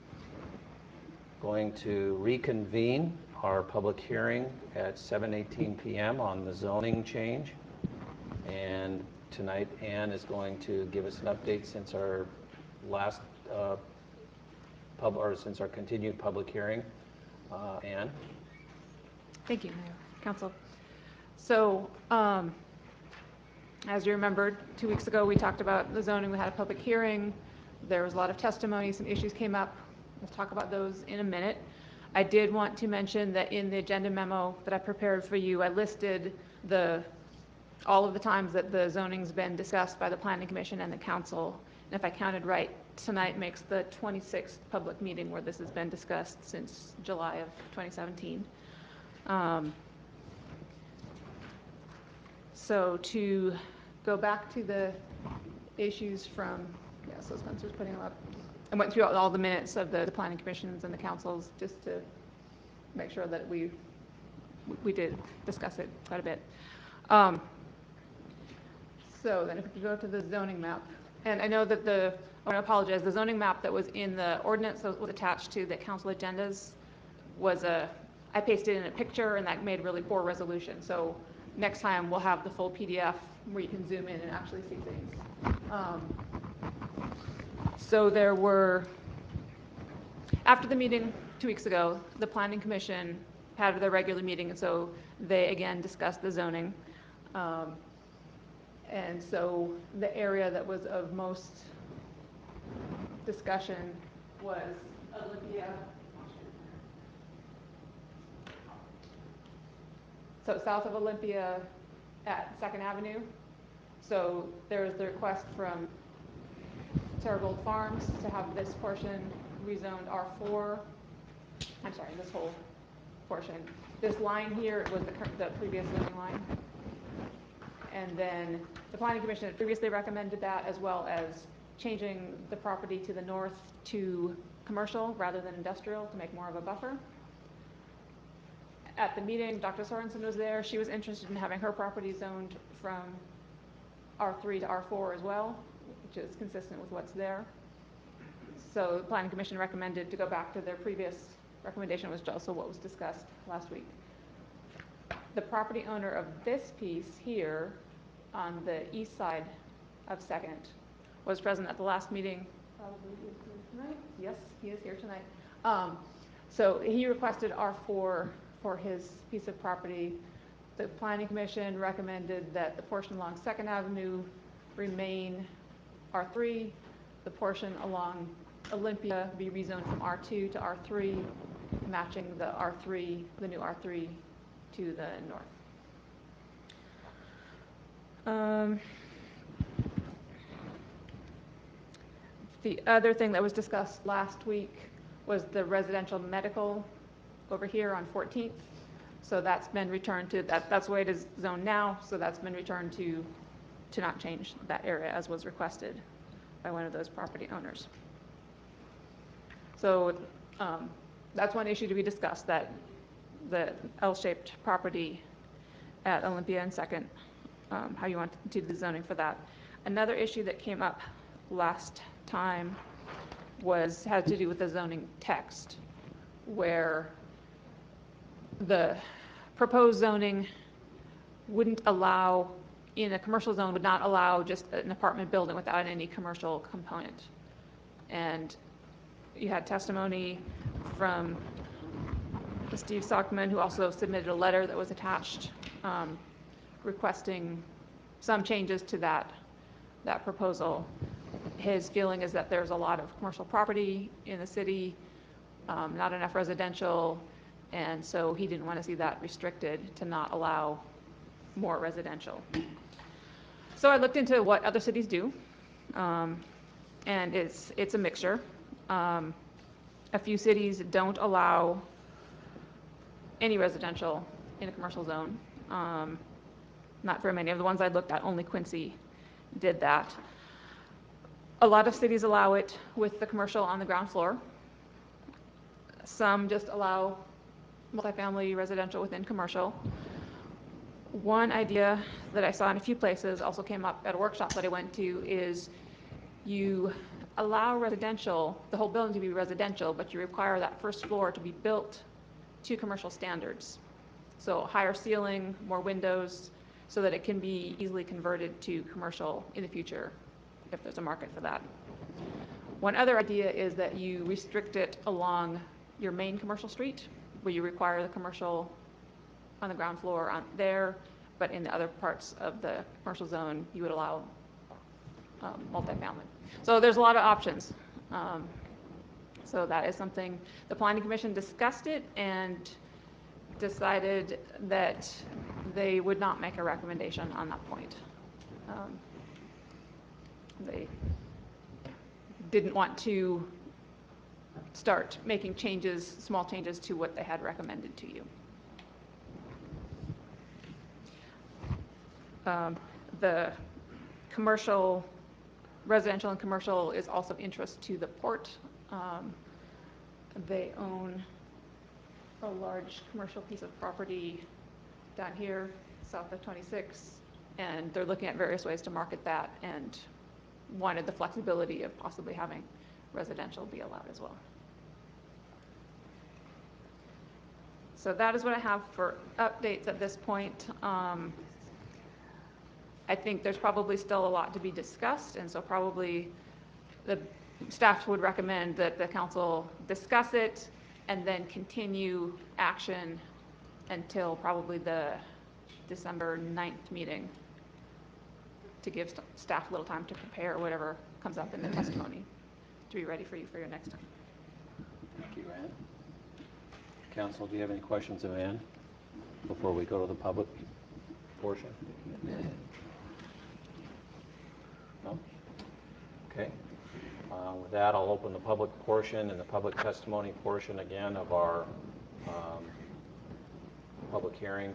going to reconvene our public hearing at 7:18 p.m. on the zoning change. And tonight Ann is going to give us an update since our last since our continued public hearing. Ann? Thank you, Mayor, Council. So, as you remembered, 2 weeks ago we talked about the zoning. We had a public hearing. There was a lot of testimony. Some issues came up. We'll talk about those in a minute. I did want to mention that in the agenda memo that I prepared for you, I listed all of the times that the zoning's been discussed by the Planning Commission and the Council. And if I counted right, tonight makes the 26th public meeting where this has been discussed since July of 2017. So to go back to the issues from, so Spencer's putting them up. I went through all the minutes of the Planning Commissions and the Councils just to make sure that we did discuss it quite a bit. So then if we could go to the zoning map. And I know that I want to apologize, the zoning map that was in the ordinance that was attached to the council agendas was I pasted in a picture and that made really poor resolution. So next time we'll have the full PDF where you can zoom in and actually see things. So there were, after the meeting 2 weeks ago, the Planning Commission had their regular meeting, and so they again discussed the zoning. And so the area that was of most discussion was Olympia. So south of Olympia at 2nd Avenue. So there was the request from Terrigold Farms to have this portion rezoned R4. I'm sorry, this whole portion. This line here was the previous zoning line. And then the Planning Commission had previously recommended that, as well as changing the property to the north to commercial rather than industrial to make more of a buffer. At the meeting, Dr. Sorensen was there. She was interested in having her property zoned from R3 to R4 as well, which is consistent with what's there. So the planning commission recommended to go back to their previous recommendation, was also what was discussed last week. The property owner of this piece here on the east side of Second was present at the last meeting. Probably is here tonight. Yes, he is here tonight. So he requested R4 for his piece of property. The planning commission recommended that the portion along Second Avenue remain R3, the portion along Olympia be rezoned from R2 to R3, matching the R3, the new R3 to the north. The other thing that was discussed last week was the residential medical over here on 14th. So that's been returned to, that's the way it is zoned now, so that's been returned to not change that area as was requested by one of those property owners. So that's one issue to be discussed, that the L-shaped property at Olympia and Second, how you want to do the zoning for that. Another issue that came up last time had to do with the zoning text, where the proposed zoning wouldn't allow, in a commercial zone, would not allow just an apartment building without any commercial component. And you had testimony from Steve Sockman, who also submitted a letter that was attached requesting some changes to that proposal. His feeling is that there's a lot of commercial property in the city, not enough residential, and so he didn't want to see that restricted to not allow more residential. So I looked into what other cities do, and it's a mixture. A few cities don't allow any residential in a commercial zone. Not very many of the ones I looked at, only Quincy did that. A lot of cities allow it with the commercial on the ground floor. Some just allow multifamily residential within commercial. One idea that I saw in a few places, also came up at a workshop that I went to, is you allow residential, the whole building to be residential, but you require that first floor to be built to commercial standards. So higher ceiling, more windows, so that it can be easily converted to commercial in the future if there's a market for that. One other idea is that you restrict it along your main commercial street, where you require the commercial on the ground floor on there, but in the other parts of the commercial zone, you would allow multifamily. So there's a lot of options. So that is something, the Planning Commission discussed it and decided that they would not make a recommendation on that point. They didn't want to start making changes, small changes to what they had recommended to you. The commercial, residential and commercial is also of interest to the port. They own a large commercial piece of property down here, south of 26, and they're looking at various ways to market that and wanted the flexibility of possibly having residential be allowed as well. So that is what I have for updates at this point. I think there's probably still a lot to be discussed, and so probably the staff would recommend that the council discuss it and then continue action until probably the December 9th meeting to give staff a little time to prepare whatever comes up in the testimony to be ready for you for your next time. Thank you, Ann. Council, do you have any questions of Ann before we go to the public portion? No? Okay. With that, I'll open the public portion and the public testimony portion again of our public hearing.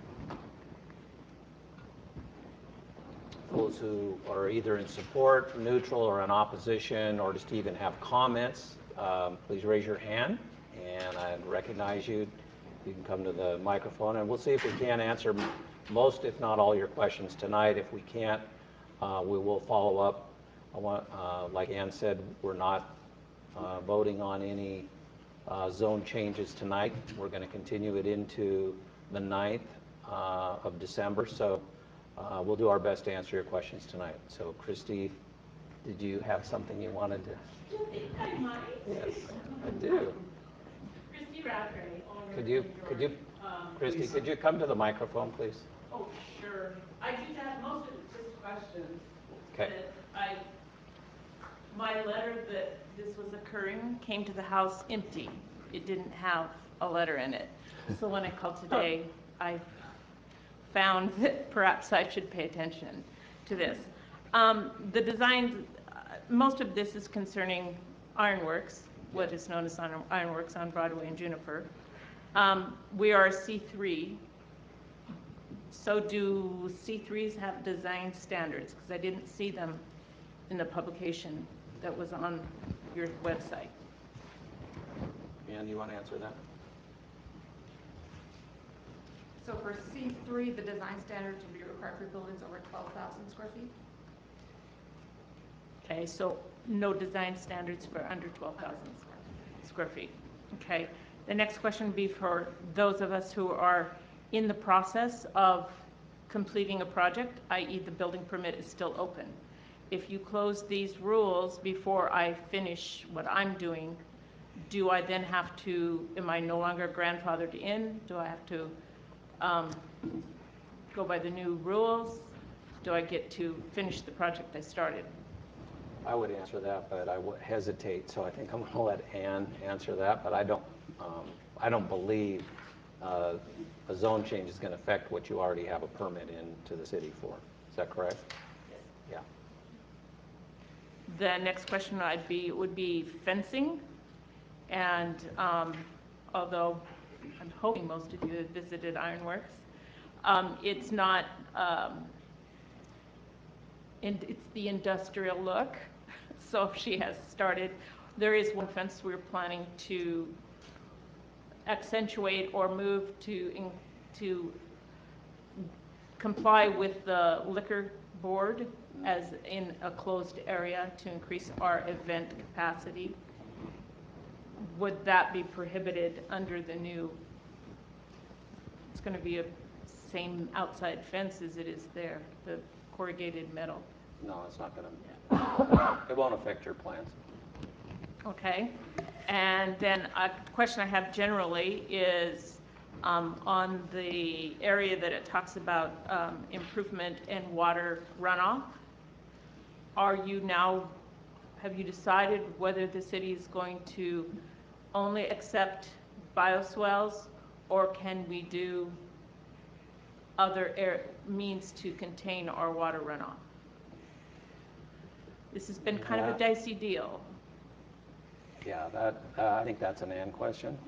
Those who are either in support, neutral, or in opposition, or just even have comments, please raise your hand, and I recognize you. You can come to the microphone, and we'll see if we can answer most, if not all, your questions tonight. If we can't, we will follow up. Like Ann said, we're not voting on any zone changes tonight. We're going to continue it into the 9th of December, so we'll do our best to answer your questions tonight. So Christy, did you have something you wanted to? Do you think I might? Yes, I do. Christy Rattray, owner Could you, Christy, could you come to the microphone, please? Oh, sure. I just have most of it's just questions. Okay. My letter that this was occurring came to the house empty. It didn't have a letter in it. So when I called today, I found that perhaps I should pay attention to this. The design, most of this is concerning Ironworks, what is known as Ironworks on Broadway and Juniper. We are a C3. So do C3s have design standards? Because I didn't see them in the publication that was on your website. Ann, you want to answer that? So for C3, the design standards will be required for buildings over 12,000 square feet? Okay, so no design standards for under 12,000 square feet. Okay, the next question would be for those of us who are in the process of completing a project, i.e. the building permit is still open. If you close these rules before I finish what I'm doing, do I then have to, am I no longer grandfathered in? Do I have to go by the new rules? Do I get to finish the project I started? I would answer that, but I would hesitate, so I think I'm going to let Ann answer that, but I don't believe a zone change is going to affect what you already have a permit in to the city for. Is that correct? Yes. Yeah. The next question would be fencing. And although I'm hoping most of you have visited Ironworks, it's not, it's the industrial look. So she has started, there is one fence we're planning to accentuate or move to comply with the liquor board as in a closed area to increase our event capacity. Would that be prohibited under the new, it's going to be a same outside fence as it is there, the corrugated metal? No, it's not going to, it won't affect your plans. Okay. And then a question I have generally is on the area that it talks about improvement in water runoff. Are you now, have you decided whether the city is going to only accept bioswales, or can we do other means to contain our water runoff? This has been kind of a dicey deal. Yeah, that I think that's an Ann question.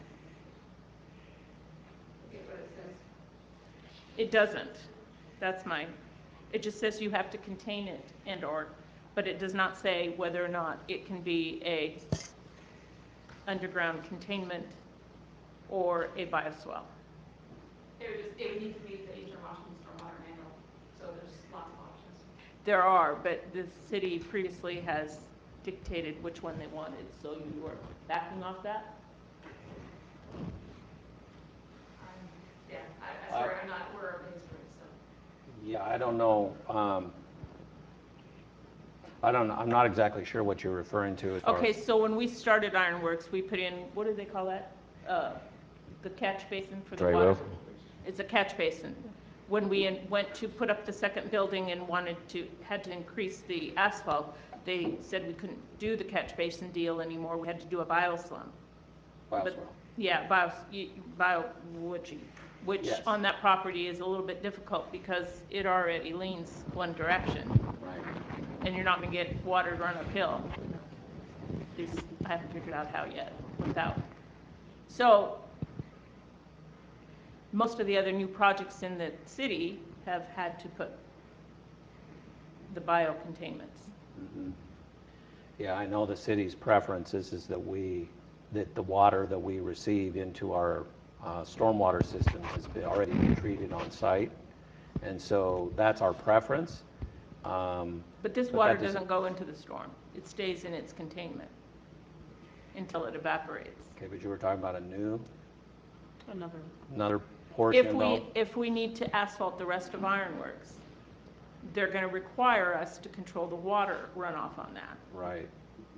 It doesn't. That's mine. It just says you have to contain it and/or, but it does not say whether or not it can be a underground containment or a bioswale. It would need to meet the H.R. Washington Stormwater Manual, so there's lots of options. There are, but the city previously has dictated which one they wanted, so you were backing off that? Yeah, I swear I'm not aware of the history, so. Yeah, I don't know. I'm not exactly sure what you're referring to. Okay, so when we started Ironworks, we put in, what do they call that? The catch basin for the Dry water. well. It's a catch basin. When we went to put up the second building and had to increase the asphalt, they said we couldn't do the catch basin deal anymore. We had to do a bioslum. Bioswale. Yeah, which Yes. on that property is a little bit difficult because it already leans one direction. Right. And you're not going to get water run uphill. At least I haven't figured out how yet without. So most of the other new projects in the city have had to put the bio-containments. Mm-hmm. Yeah, I know the city's preference is that the water that we receive into our stormwater system has already been treated on site, and so that's our preference. But this water doesn't go into the storm. It stays in its containment. until it evaporates. Okay, but you were talking about Another. another portion though? If we need to asphalt the rest of Ironworks, they're going to require us to control the water runoff on that. Right.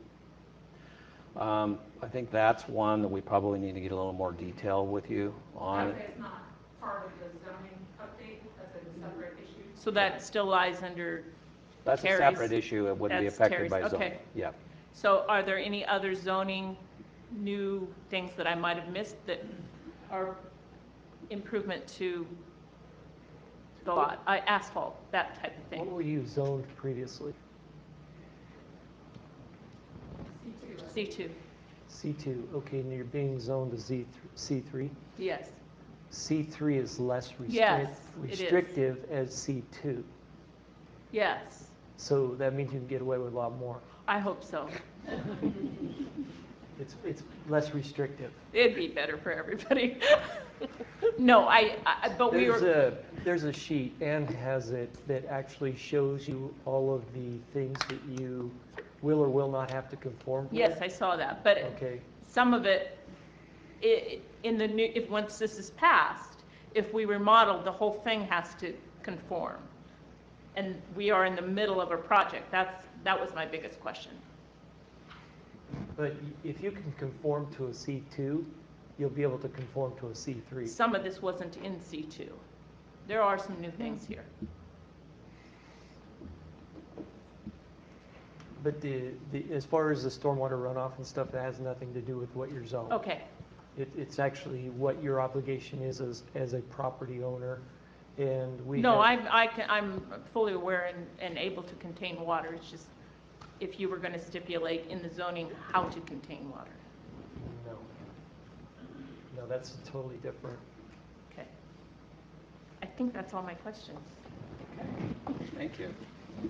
I think that's one that we probably need to get a little more detail with you on. Okay, it's not part of the zoning update because it's a separate issue. So that still lies under That's a Terry's- separate issue. It wouldn't be that's affected by Terry's- zoning. okay. Yeah. So are there any other zoning new things that I might have missed that are improvement to the lot, asphalt, that type of What thing? were you zoned previously? C2, C2, okay, and you're being zoned to C3? yes. C3 is less Yes, it is. restrictive as C2. Yes, So that means you can get away with a lot more. I hope so. It's less restrictive. It'd be better for everybody. No, but we were, There's a sheet, Ann has it, that actually shows you all of the things that you will or will not have to conform with. yes, I saw that, but Okay, some of it, in the new, if, once this is passed, if we remodel, the whole thing has to conform. And we are in the middle of a project. That was my biggest question. but if you can conform to a C2, you'll be able to conform to a C3. Some of this wasn't in C2. There are some new things here. But as far as the stormwater runoff and stuff, that has nothing to do with what you're zoned. Okay, It's actually what your obligation is as a property owner, and we no, have- I'm fully aware and able to contain water. It's just if you were going to stipulate in the zoning how to contain water. No, that's totally different. Okay. I think that's all my questions. Thank you.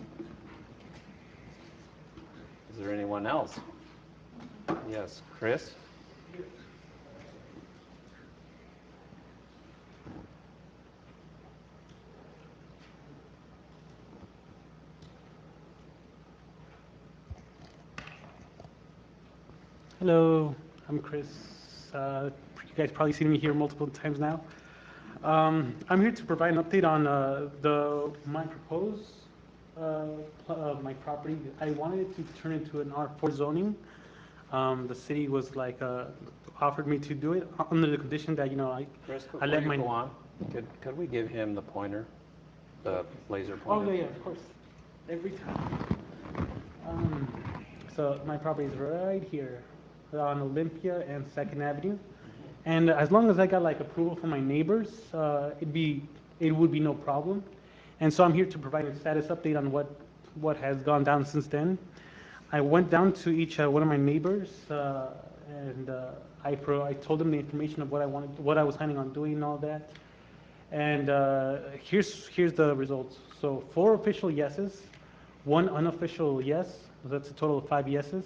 Is there anyone else? Yes, Chris? Hello, I'm Chris. You guys probably seen me here multiple times now. I'm here to provide an update on my proposed my property. I wanted it to turn into an R4 zoning. The city was like offered me to do it under the condition that Chris, I before let you my go on, could we give him the pointer, the laser pointer? Oh yeah, of course. Every time. So my property is right here on Olympia and 2nd Avenue. And as long as I got like approval from my neighbors, it would be no problem. And so I'm here to provide a status update on what has gone down since then. I went down to each one of my neighbors and I told them the information of what I was planning on doing and all that. And here's the results. So 4 official yeses, 1 unofficial yes. That's a total of 5 yeses.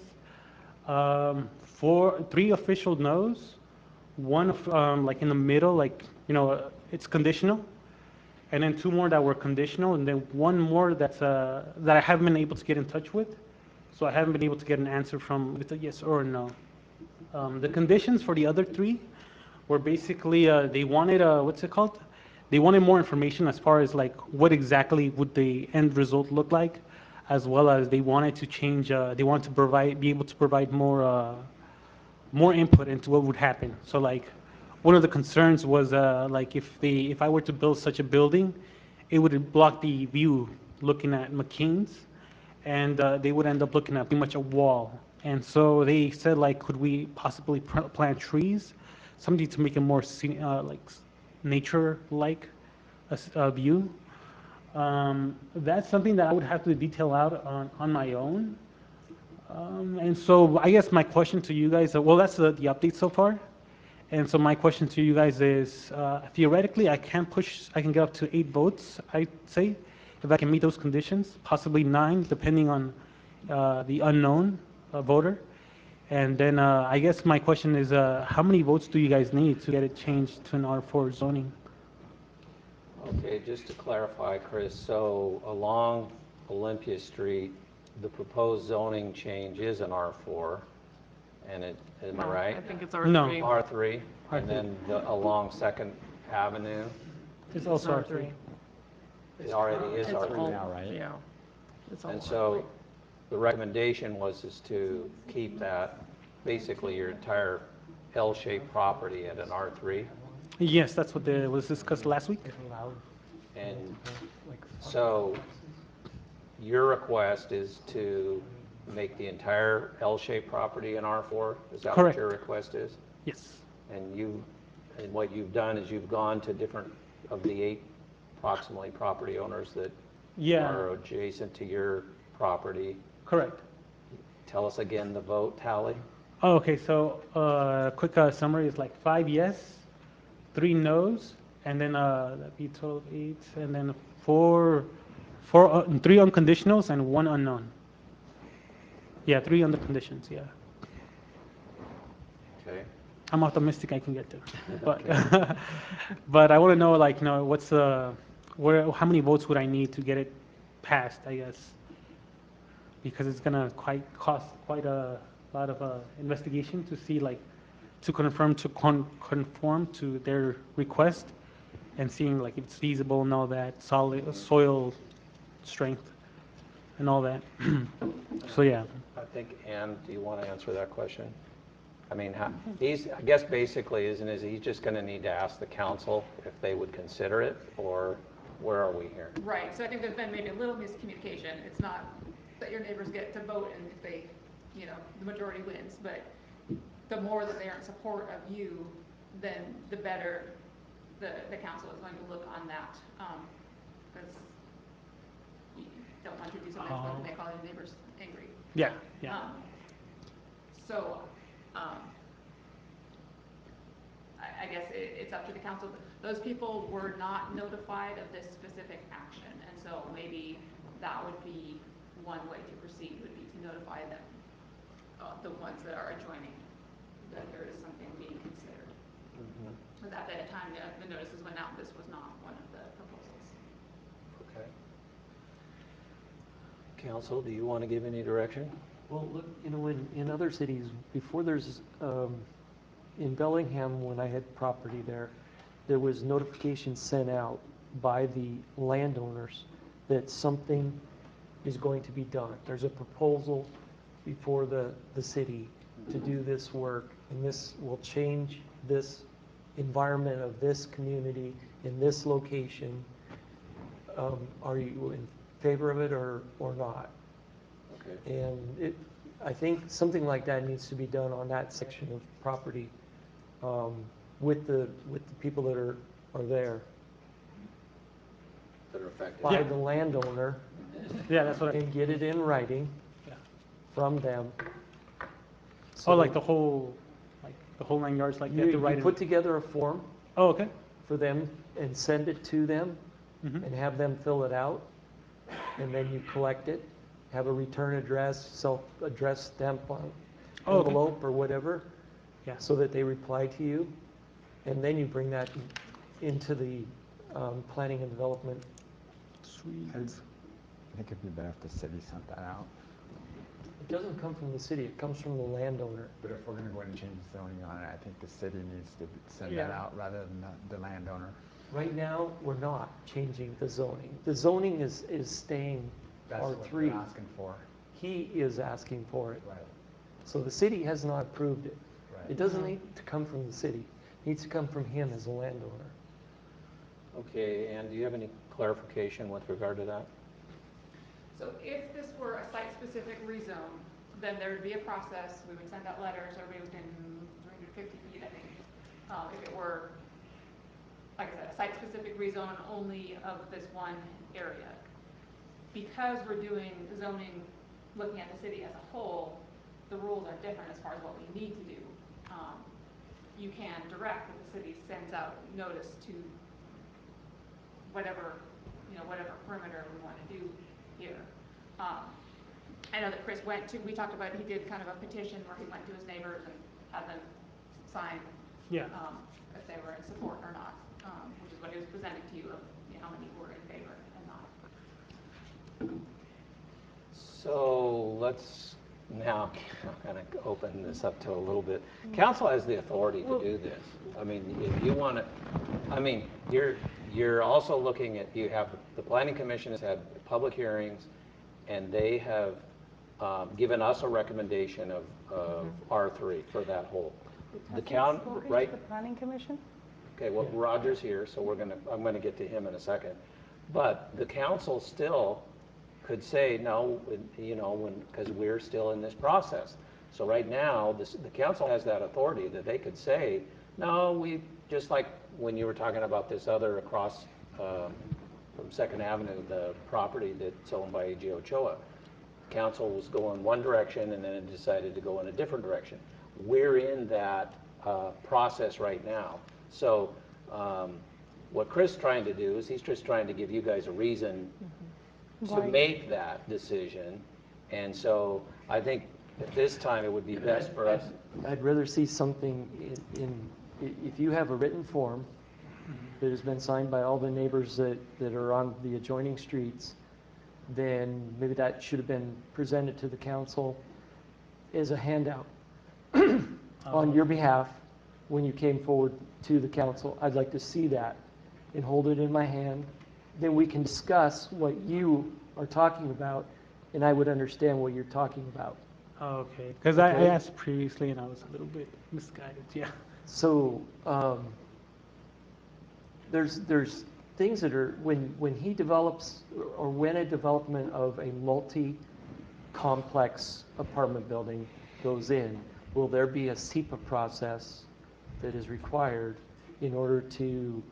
3 official no's, 1 like in the middle, like it's conditional, and then 2 more that were conditional, and then 1 more that's that I haven't been able to get in touch with. So I haven't been able to get an answer from with a yes or a no. The conditions for the other 3 were basically they wanted what's it called? They wanted more information as far as like what exactly would the end result look like, as well as they wanted to change. They wanted to be able to provide more input into what would happen. So like one of the concerns was like if I were to build such a building, it would block the view looking at McKean's, and they would end up looking at pretty much a wall. And so they said like, could we possibly plant trees, something to make it more like nature-like view. That's something that I would have to detail out on my own. And so I guess my question to you guys, well, that's the update so far. And so my question to you guys is, theoretically, I can get up to 8 votes, I'd say, if I can meet those conditions, possibly 9, depending on the unknown voter. And then I guess my question is, how many votes do you guys need to get it changed to an R4 zoning? Okay, just to clarify, Chris, so along Olympia Street, the proposed zoning change is an R4, and am I No, right? I think it's No. R3. R3, and then along Second Avenue, It's also R3. R3. it already is It's R3. all- now, right? Yeah. It's all And R3. so the recommendation is to keep that, basically your entire L-shaped property at an R3. Yes, that's what was discussed last week. And so your request is to make the entire L-shaped property an R4? Is that what Correct. your request is? Yes. And what you've done is you've gone to different of the 8 approximately property owners that Yeah. are adjacent to your property. Correct. Tell us again the vote tally. Oh, okay, so quick summary is like 5 yes, 3 no's, and then that'd be a total of 8, and then 3 unconditionals and 1 unknown. Yeah, 3 under conditions. Yeah, Okay. I'm optimistic I can get there, but but I want to know, like, what's how many votes would I need to get it passed? I guess because it's gonna cost quite a lot of investigation to see, like, to conform to their request, and seeing like if it's feasible and all that, solid soil strength and all that. So yeah. I think, Ann, do you want to answer that question? I mean, I guess basically, is he just going to need to ask the council if they would consider it, or where are we here? Right, so I think there's been maybe a little miscommunication. It's not that your neighbors get to vote and if they, the majority wins, but the more that they are in support of you, then the better the council is going to look on that. Because you don't want to do something that's going to make all your neighbors angry. Yeah, yeah. So, I guess it's up to the council. Those people were not notified of this specific action, and so maybe that would be one way to proceed, would be to notify them, the ones that are adjoining, that there is something being considered. But at that time, the notices went out, this was not one of the proposals. Okay. Council, do you want to give any direction? Well, look, in other cities, before there's, in Bellingham, when I had property there was notification sent out by the landowners that something is going to be done. There's a proposal before the city to do this work, and this will change this environment of this community in this location. Are you in favor of it or not? Okay. And I think something like that needs to be done on that section of property, with the people that are there. That are affected. By the landowner. Yeah, that's what and get it in writing from them. So like the whole 9 yards, like You write put together a form. Oh, okay. For them and send it to them and have them fill it out, and then you collect it, have a return address, self-addressed stamp on envelope or whatever, so that they reply to you, and then you bring that into the planning and development. Sweet. I think it'd be better if the city sent that out. It doesn't come from the city, it comes from the landowner. But if we're going to go in and change zoning on it, I think the city needs to send that out rather than the landowner. Right now, we're not changing the zoning. The zoning is staying That's R3. what they're asking for. He is asking for it. Right. So the city has not approved it. Right. It doesn't need to come from the city. It needs to come from him as a landowner. Okay, and do you have any clarification with regard to that? So if this were a site-specific rezone, then there would be a process. We would send out letters, everybody within 350 feet, I think. If it were, like I said, a site-specific rezone only of this one area. Because we're doing zoning, looking at the city as a whole, the rules are different as far as what we need to do. You can direct that the city sends out notice to whatever perimeter we want to do here. I know that Chris we talked about, he did kind of a petition where he went to his neighbors and had them sign if they were in support or not, which is what he was presenting to you of how many were in favor and not. So let's now, I'm going to open this up to a little bit. Council has the authority to do this. I mean, if you want to, I mean, you're also looking at, you have, the Planning Commission has had public hearings, and they have given us a recommendation of R3 for that whole. The count, right? The Planning Commission? Okay, well, Roger's here, so I'm gonna get to him in a second. But the council still could say, no, you know, because we're still in this process. So right now, the council has that authority that they could say, no, we, just like when you were talking about this other across from Second Avenue, the property that's owned by A.G. Ochoa. Council was going one direction and then it decided to go in a different direction. We're in that process right now. So what Chris is trying to do is he's just trying to give you guys a reason to make that decision. And so I think at this time it would be best for us. I'd rather see something if you have a written form that has been signed by all the neighbors that are on the adjoining streets, then maybe that should have been presented to the council as a handout on your behalf when you came forward to the council. I'd like to see that and hold it in my hand. Then we can discuss what you are talking about, and I would understand what you're talking about. Okay, because I asked previously and I was a little bit misguided, yeah. So there's things that are, when he develops, or when a development of a multi-complex apartment building goes in, will there be a SEPA process that is required in order to,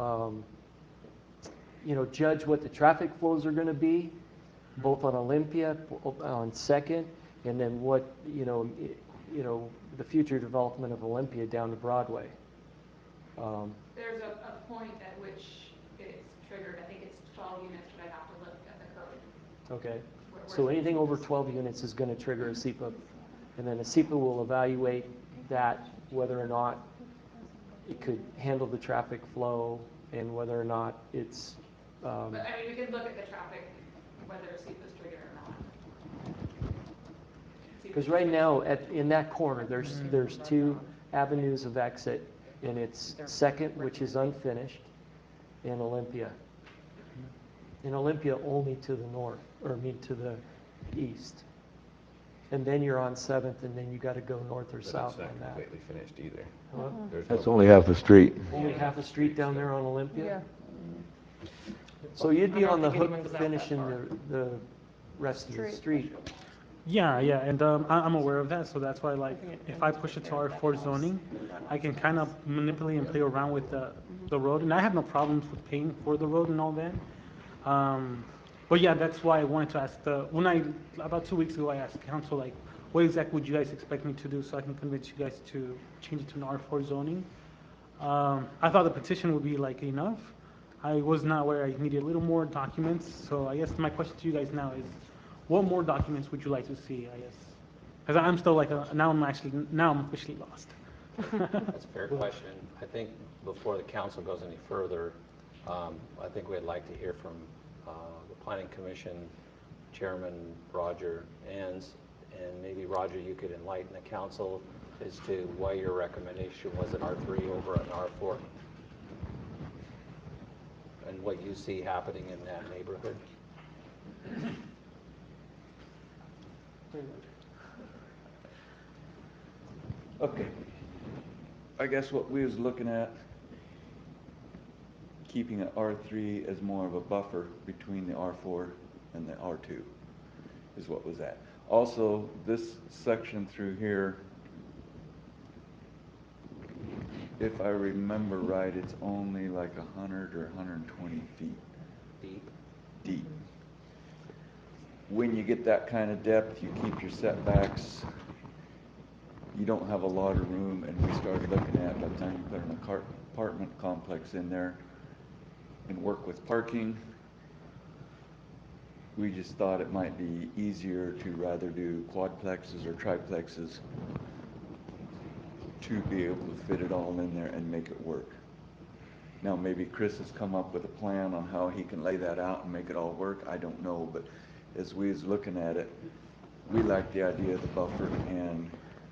you know, judge what the traffic flows are going to be, both on Olympia, on Second, and then what, you know, the future development of Olympia down to Broadway? There's a point at which it's triggered. I think it's 12 units, but I have to look at the code. Okay. So anything over 12 units is going to trigger a SEPA, and then a SEPA will evaluate that, whether or not it could handle the traffic flow and whether or not it's. But I mean, we can look at the traffic, whether a SEPA is triggered or not. Because right now, in that corner, there's two avenues of exit, and it's Second, which is unfinished, and Olympia. And Olympia only to the north, or I mean to the east. And then you're on 7th, and then you got to go north or south on that. Completely finished either. Huh? That's only half a street. Only half a street down there on Olympia? So you'd be on the hook for finishing the rest of the street. Yeah, and I'm aware of that, so that's why, like, if I push it to R4 zoning, I can kind of manipulate and play around with the road, and I have no problems with paying for the road and all that. But yeah, that's why I wanted to ask about 2 weeks ago, I asked council, like, what exactly would you guys expect me to do so I can convince you guys to change it to an R4 zoning? I thought the petition would be, like, enough. I was not aware I needed a little more documents, so I guess my question to you guys now is, what more documents would you like to see, I guess? Because I'm still like, now I'm officially lost. That's a fair question. I think before the council goes any further, I think we'd like to hear from the Planning Commission Chairman Roger Enns, and maybe Roger, you could enlighten the council as to why your recommendation was an R3 over an R4, and what you see happening in that neighborhood. Okay. I guess what we was looking at, keeping an R3 as more of a buffer between the R4 and the R2 is what was that. Also, this section through here, if I remember right, it's only like 100 or 120 feet deep. When you get that kind of depth, you keep your setbacks. You don't have a lot of room, and we started looking at, by the time you put an apartment complex in there and work with parking, we just thought it might be easier to rather do quadplexes or triplexes to be able to fit it all in there and make it work. Now, maybe Chris has come up with a plan on how he can lay that out and make it all work. I don't know, but as we was looking at it, we like the idea of the buffer, and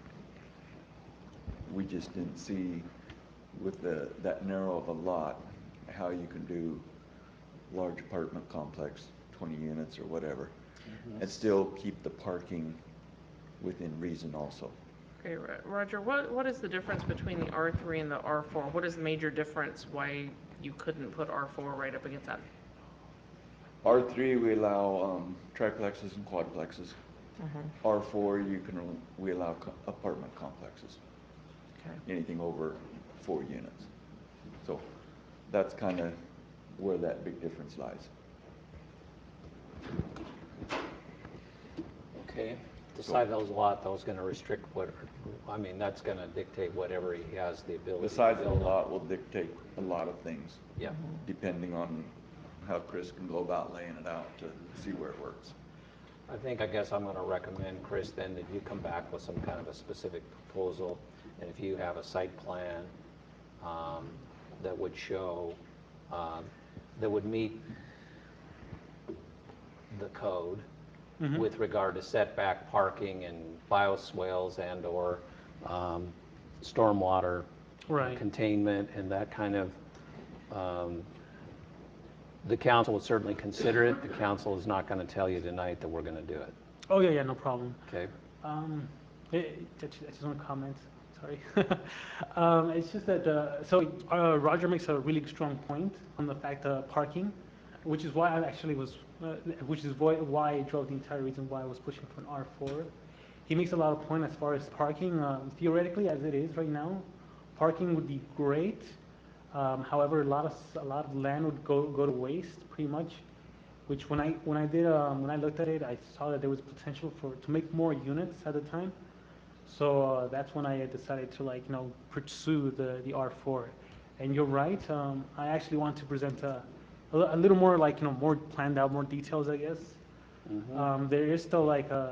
we just didn't see with that narrow of a lot, how you can do large apartment complex, 20 units or whatever, and still keep the parking within reason also. Okay, Roger, what is the difference between the R3 and the R4? What is the major difference why you couldn't put R4 right up against that? R3, we allow triplexes and quadplexes. Mhm. R4, we allow apartment complexes. Okay. Anything over 4 units. So that's kind of where that big difference lies. Okay, the size of those lot, though, is going to restrict what, I mean, that's going to dictate whatever he has the ability The size to of the build on. lot will dictate a lot of things. Yeah. Depending on how Chris can go about laying it out to see where it works. I guess I'm going to recommend, Chris, then that you come back with some kind of a specific proposal, and if you have a site plan that would show, that would meet the code with regard to setback, parking, and bioswales and/or stormwater containment and that kind of. The council would certainly consider it. The council is not going to tell you tonight that we're going to do it. Oh, yeah, no problem. Okay. I just want to comment, sorry. It's just that, Roger makes a really strong point on the fact of parking, which is why I actually was, why I drove the entire reason why I was pushing for an R4. He makes a lot of point as far as parking. Theoretically, as it is right now, parking would be great. However, a lot of land would go to waste, pretty much. Which when I looked at it, I saw that there was potential to make more units at the time. So that's when I decided to pursue the R4. And you're right. I actually want to present a little more more planned out, more details, I guess. There is still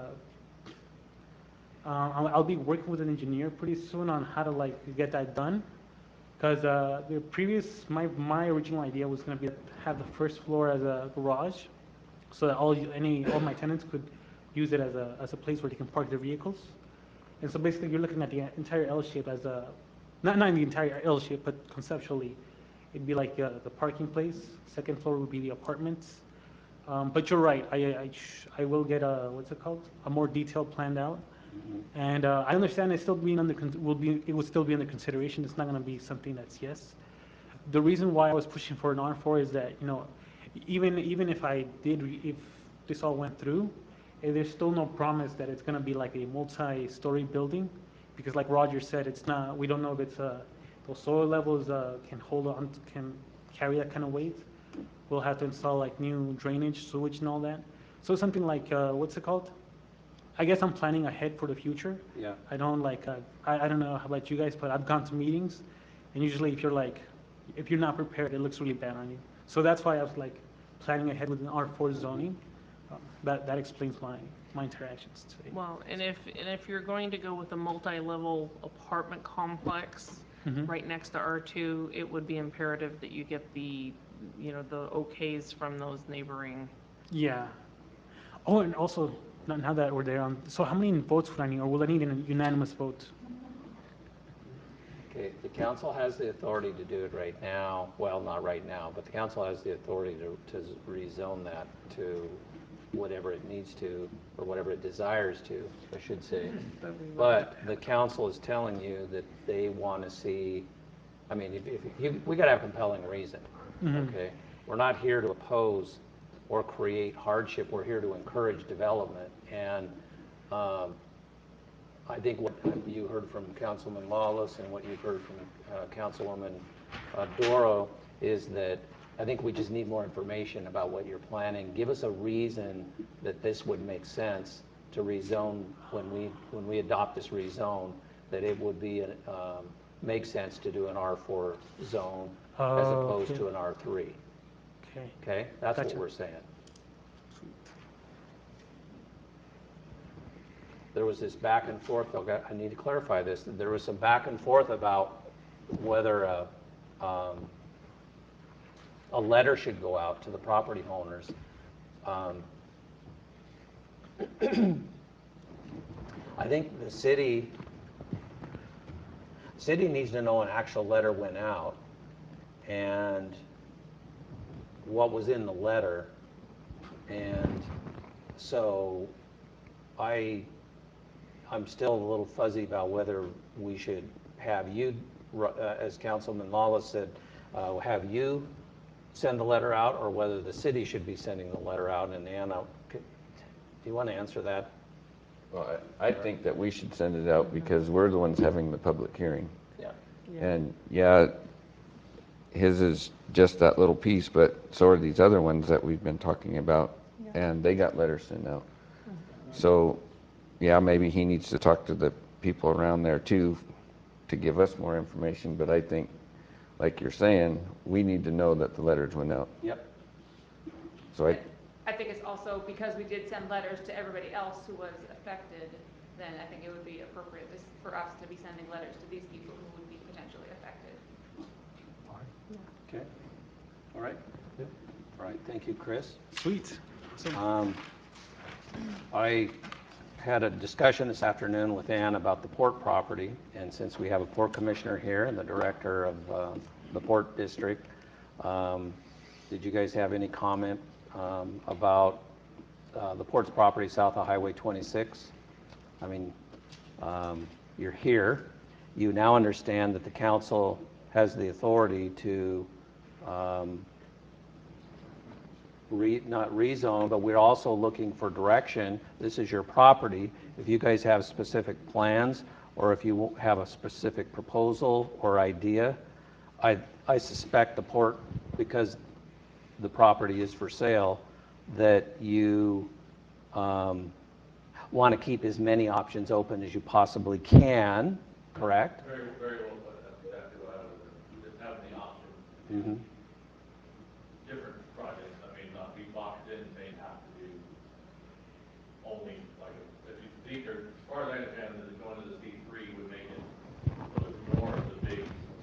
I'll be working with an engineer pretty soon on how to get that done. Because my original idea was going to have the first floor as a garage, so that all my tenants could use it as a place where they can park their vehicles. And so basically, you're looking at the entire L shape as not the entire L shape, but conceptually, it'd be like the parking place. Second floor would be the apartments. But you're right. I will get a more detailed planned out. And I understand it's still being it will still be under consideration. It's not going to be something that's yes. The reason why I was pushing for an R4 is that even if this all went through, there's still no promise that it's going to be like a multi-story building, because like Roger said, it's not. We don't know if those soil levels can carry that kind of weight. We'll have to install new drainage, sewage, and all that. So something like what's it called? I guess I'm planning ahead for the future. Yeah. I don't I don't know how about you guys, but I've gone to meetings, and usually if you're not prepared, it looks really bad on you. So that's why I was planning ahead with an R4 zoning. That explains my interactions today. Well, and if you're going to go with a multi-level apartment complex right next to R2, it would be imperative that you get the okays from those neighboring. Yeah. Oh, and also, now that we're there, so how many votes would I need, or will I need a unanimous vote? Okay, the council has the authority to do it right now. Well, not right now, but the council has the authority to rezone that to whatever it needs to, or whatever it desires to, I should say. But the council is telling you that they want to see, I mean, we got to have compelling reason, okay? We're not here to oppose or create hardship. We're here to encourage development. And I think what you heard from Councilman Lawless and what you've heard from Councilwoman Doro is that I think we just need more information about what you're planning. Give us a reason that this would make sense to rezone when we adopt this rezone, that it would be make sense to do an R4 zone as opposed to an R3. Okay, that's what we're saying. There was this back and forth. I need to clarify this. There was some back and forth about whether a letter should go out to the property owners think the city needs to know an actual letter went out and what was in the letter. And so I'm still a little fuzzy about whether we should have you, as Councilman Lawless said, have you send the letter out, or whether the city should be sending the letter out. And Anna, do you want to answer that? Well, I think that we should send it out because we're the ones having the public hearing. Yeah. And yeah, his is just that little piece, but so are these other ones that we've been talking about, and they got letters sent out. So yeah, maybe he needs to talk to the people around there too to give us more information, but I think, like you're saying, we need to know that the letters went out. Yep. So I think it's also because we did send letters to everybody else who was affected, then I think it would be appropriate for us to be sending letters to these people who would be potentially affected. Okay. All right. All right. Thank you, Chris. Sweet. I had a discussion this afternoon with Ann about the port property, and since we have a port commissioner here and the director of the port district, did you guys have any comment about the port's property south of Highway 26? I mean, you're here. You now understand that the council has the authority to not rezone, but we're also looking for direction. This is your property. If you guys have specific plans, or if you have a specific proposal or idea, I suspect the port, because the property is for sale, that you want to keep as many options open as you possibly can, correct? Very, very well put. That's exactly what I would do. Just having the option. Mm-hmm. Different projects, I mean, not be boxed in, they have to do only, like, if you think, or as far as I understand, that going to the C3 would make it look more of the big,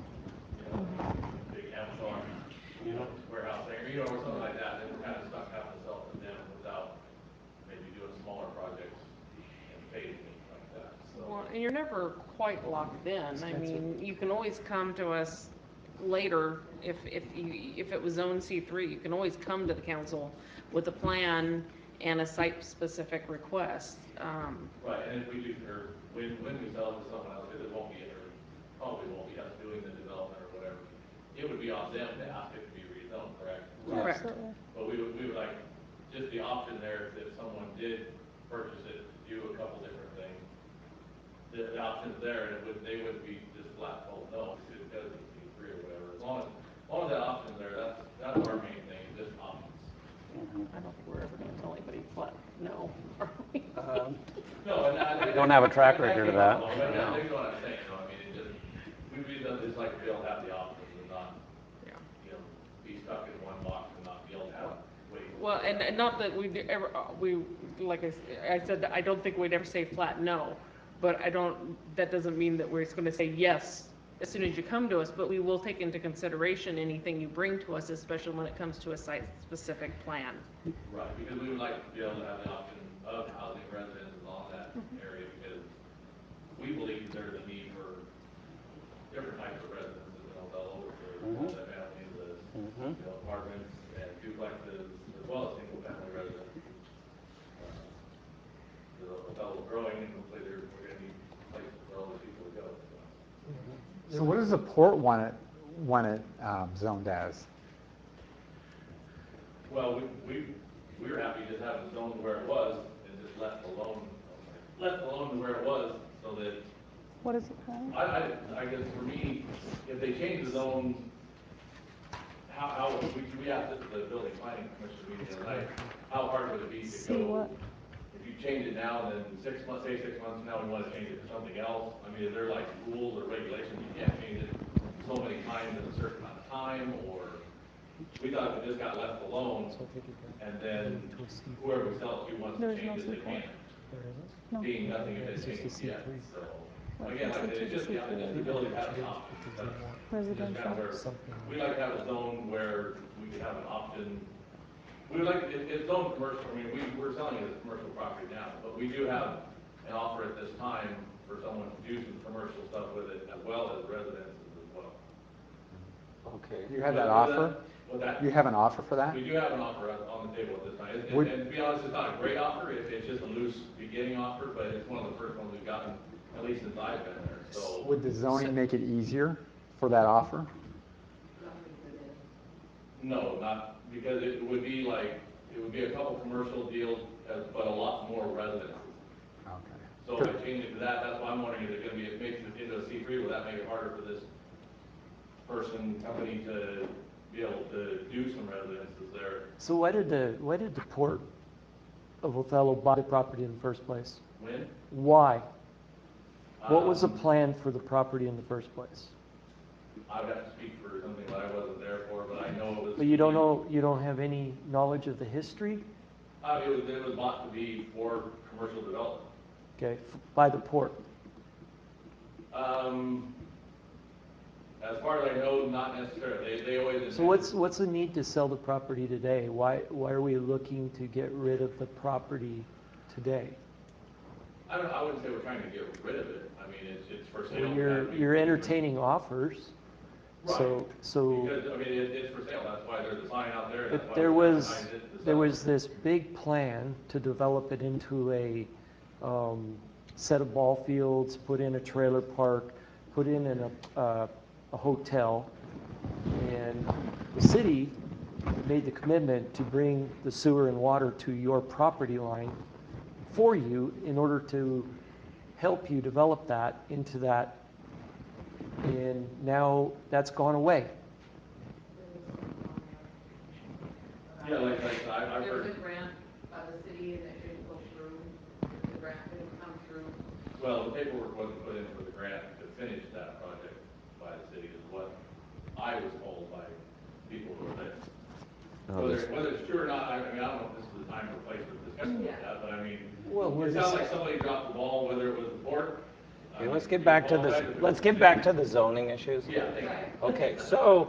big Amazon, warehouse thing, or something like that, then we're kind of stuck having to sell to them without maybe doing smaller projects and phasing it like that, so. Well, and you're never quite locked in. I mean, you can always come to us later if it was zone C3, you can always come to the council with a plan and a site-specific request. Right, and if we do, or when we sell it to someone else, because it won't be, or probably won't be us doing the development or whatever, it would be on them to ask it to be rezoned, correct? Correct. But we would like just the option there if someone did purchase it to do a couple different things. The option's there, and they wouldn't be just flat told no because it's C3 or whatever. As long as that option's there, that's our main thing, just options. I don't think we're ever going to tell anybody flat no. No, We don't have a track record of that. No. They know what I'm saying, I mean, we'd just like to be able to have the options and not, be stuck in one box and not be able to have ways. Well, and not that like I said, I don't think we'd ever say flat no, but that doesn't mean that we're just going to say yes as soon as you come to us, but we will take into consideration anything you bring to us, especially when it comes to a site-specific plan. Right, because we would like to be able to have the option of housing residents along that area, because we believe there's a need for different types of residences in Othello, for multi-families, apartments and duplexes, as well as single-family residences. Othello's growing, and hopefully we're going to need places for all the people to go. So what does the port want it zoned as? Well, we were happy just having it zoned where it was and just left alone to where it was, so that. What is it called? I guess for me, if they change the zones, how we asked this at the building planning commission meeting the other night, how hard would it be to go? If you change it now, then 6 months, say 6 months from now, we want to change it to something else. I mean, is there like rules or regulations? You can't change it so many times in a certain amount of time, or we thought if it just got left alone, and then whoever we sell it to wants to change it, they can. Being nothing has been changed yet, so. Again, like, it's just the ability to have an option. Residential. We like to have a zone where we could have an option. We would like, it's zoned commercial, I mean, we're selling it as a commercial property now, but we do have and offer at this time for someone to do some commercial stuff with it as well as residences as well. Okay. You have that offer? With that? You have an offer for that? We do have an offer on the table at this time. Would- And to be honest, it's not a great offer, it's just a loose beginning offer, but it's one of the first ones we've gotten, at least since I've been there, so. Would the zoning make it easier for that offer? No, not, because it would be like, it would be a couple commercial deals, but a lot more residences. Okay. So if I change it to that, that's why I'm wondering, is it gonna be, it makes it into a C3, will that make it harder for this company to be able to do some residences there? So why did the Port of Othello buy the property in the first place? When? Why? What was the plan for the property in the first place? I would have to speak for something that I wasn't there for, but I know it was. But you don't know, you don't have any knowledge of the history? It was bought to be for commercial development. Okay, by the port. As far as I know, not necessarily. They always. So what's the need to sell the property today? Why are we looking to get rid of the property today? I wouldn't say we're trying to get rid of it. I mean, it's for sale. Well, you're entertaining offers. Right. So. Because, I mean, it's for sale. That's why there's a sign out there. That's But why there we're was, advertising it to there sell. was this big plan to develop it into a set of ball fields, put in a trailer park, put in a hotel, and the city made the commitment to bring the sewer and water to your property line for you in order to help you develop that into that, and now that's gone away. Yeah, like I've There was heard. a grant by the city and it didn't go through, the grant didn't come through. Well, the paperwork wasn't put in for the grant to finish that project by the city is what I was told by people who were there. Whether it's true or not, I mean, I don't know if this is the time or place for discussion like that, but I mean, it sounds like somebody dropped the ball, whether it was the port. Okay, let's get back to the zoning issues. Yeah. Okay, so,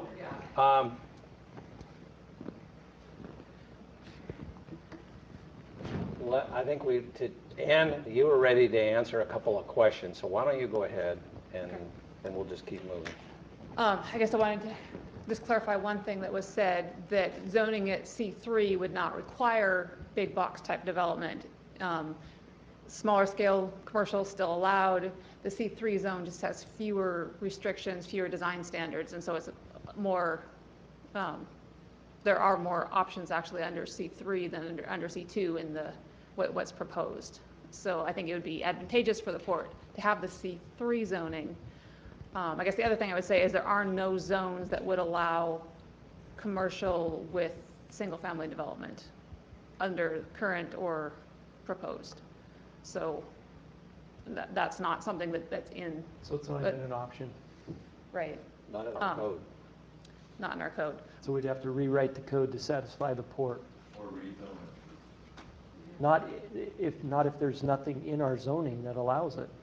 I think Ann, you were ready to answer a couple of questions, so why don't you go ahead and then we'll just keep moving. I guess I wanted to just clarify one thing that was said, that zoning at C3 would not require big box type development. Smaller scale commercial is still allowed. The C3 zone just has fewer restrictions, fewer design standards, and so it's more, there are more options actually under C3 than under C2 in what's proposed. So I think it would be advantageous for the port to have the C3 zoning. I guess the other thing I would say is there are no zones that would allow commercial with single-family development under current or proposed. So that's not something that's in. So it's not even an option. Right. Not in our code. Not in our code. So we'd have to rewrite the code to satisfy the port. Or rezone it. Not if there's nothing in our zoning that allows it.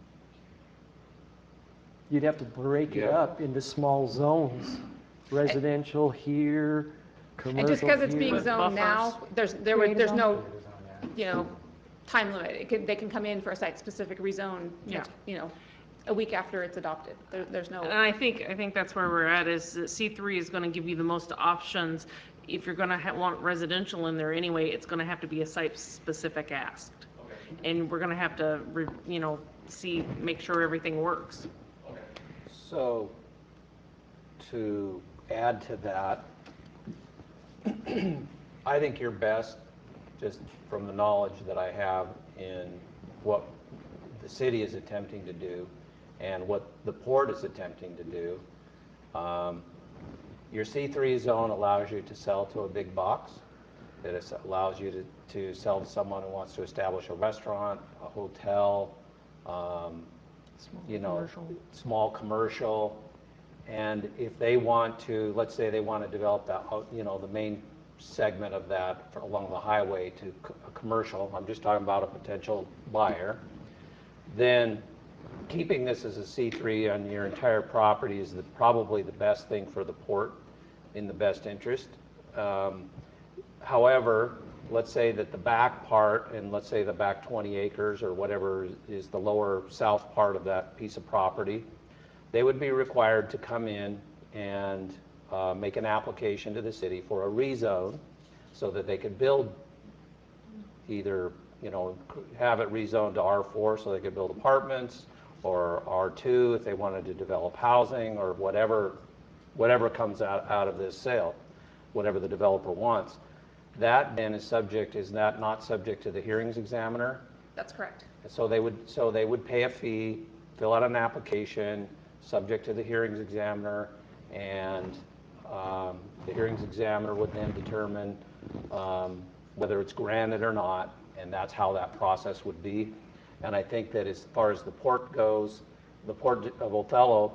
You'd have to break it up into small zones, residential here, commercial And just because it's here. being zoned now, there's no, time limit. They can come in for a site-specific rezone, a week after it's adopted. There's no. And I think that's where we're at, is that C3 is going to give you the most options. If you're going to want residential in there anyway, it's going to have to be a site-specific ask. Okay. And we're going to have to, make sure everything works. Okay. So, to add to that, I think you're best, just from the knowledge that I have in what the city is attempting to do and what the port is attempting to do. Your C3 zone allows you to sell to a big box. It allows you to sell to someone who wants to establish a restaurant, a hotel, small commercial. And if they want to, let's say they want to develop that, the main segment of that along the highway to a commercial, I'm just talking about a potential buyer, then keeping this as a C3 on your entire property is probably the best thing for the port in the best interest. However, let's say that the back part, and let's say the back 20 acres or whatever is the lower south part of that piece of property, they would be required to come in and make an application to the city for a rezone so that they could build either, you know, have it rezoned to R4 so they could build apartments, or R2 if they wanted to develop housing, or whatever comes out of this sale, whatever the developer wants. That then is that not subject to the hearings examiner? That's correct. So they would pay a fee, fill out an application, subject to the hearings examiner, and the hearings examiner would then determine whether it's granted or not, and that's how that process would be. And I think that as far as the port goes, the Port of Othello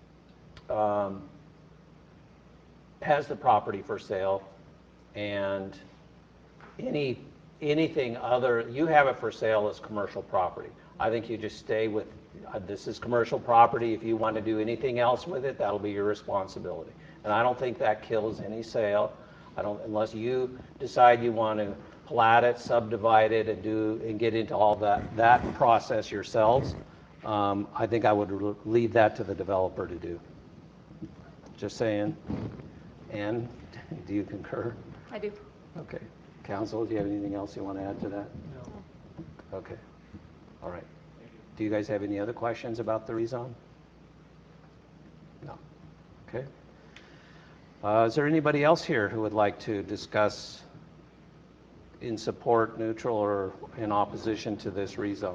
has the property for sale, and anything other, you have it for sale as commercial property. I think you just stay with, this is commercial property. If you want to do anything else with it, that'll be your responsibility. And I don't think that kills any sale. Unless you decide you want to plat it, subdivide it, and get into all that process yourselves. I think I would leave that to the developer to do. Just saying. Ann, do you concur? I do. Okay. Council, do you have anything else you want to add to that? No. Okay. All right. Do you guys have any other questions about the rezone? No. Okay. Is there anybody else here who would like to discuss in support, neutral, or in opposition to this rezone?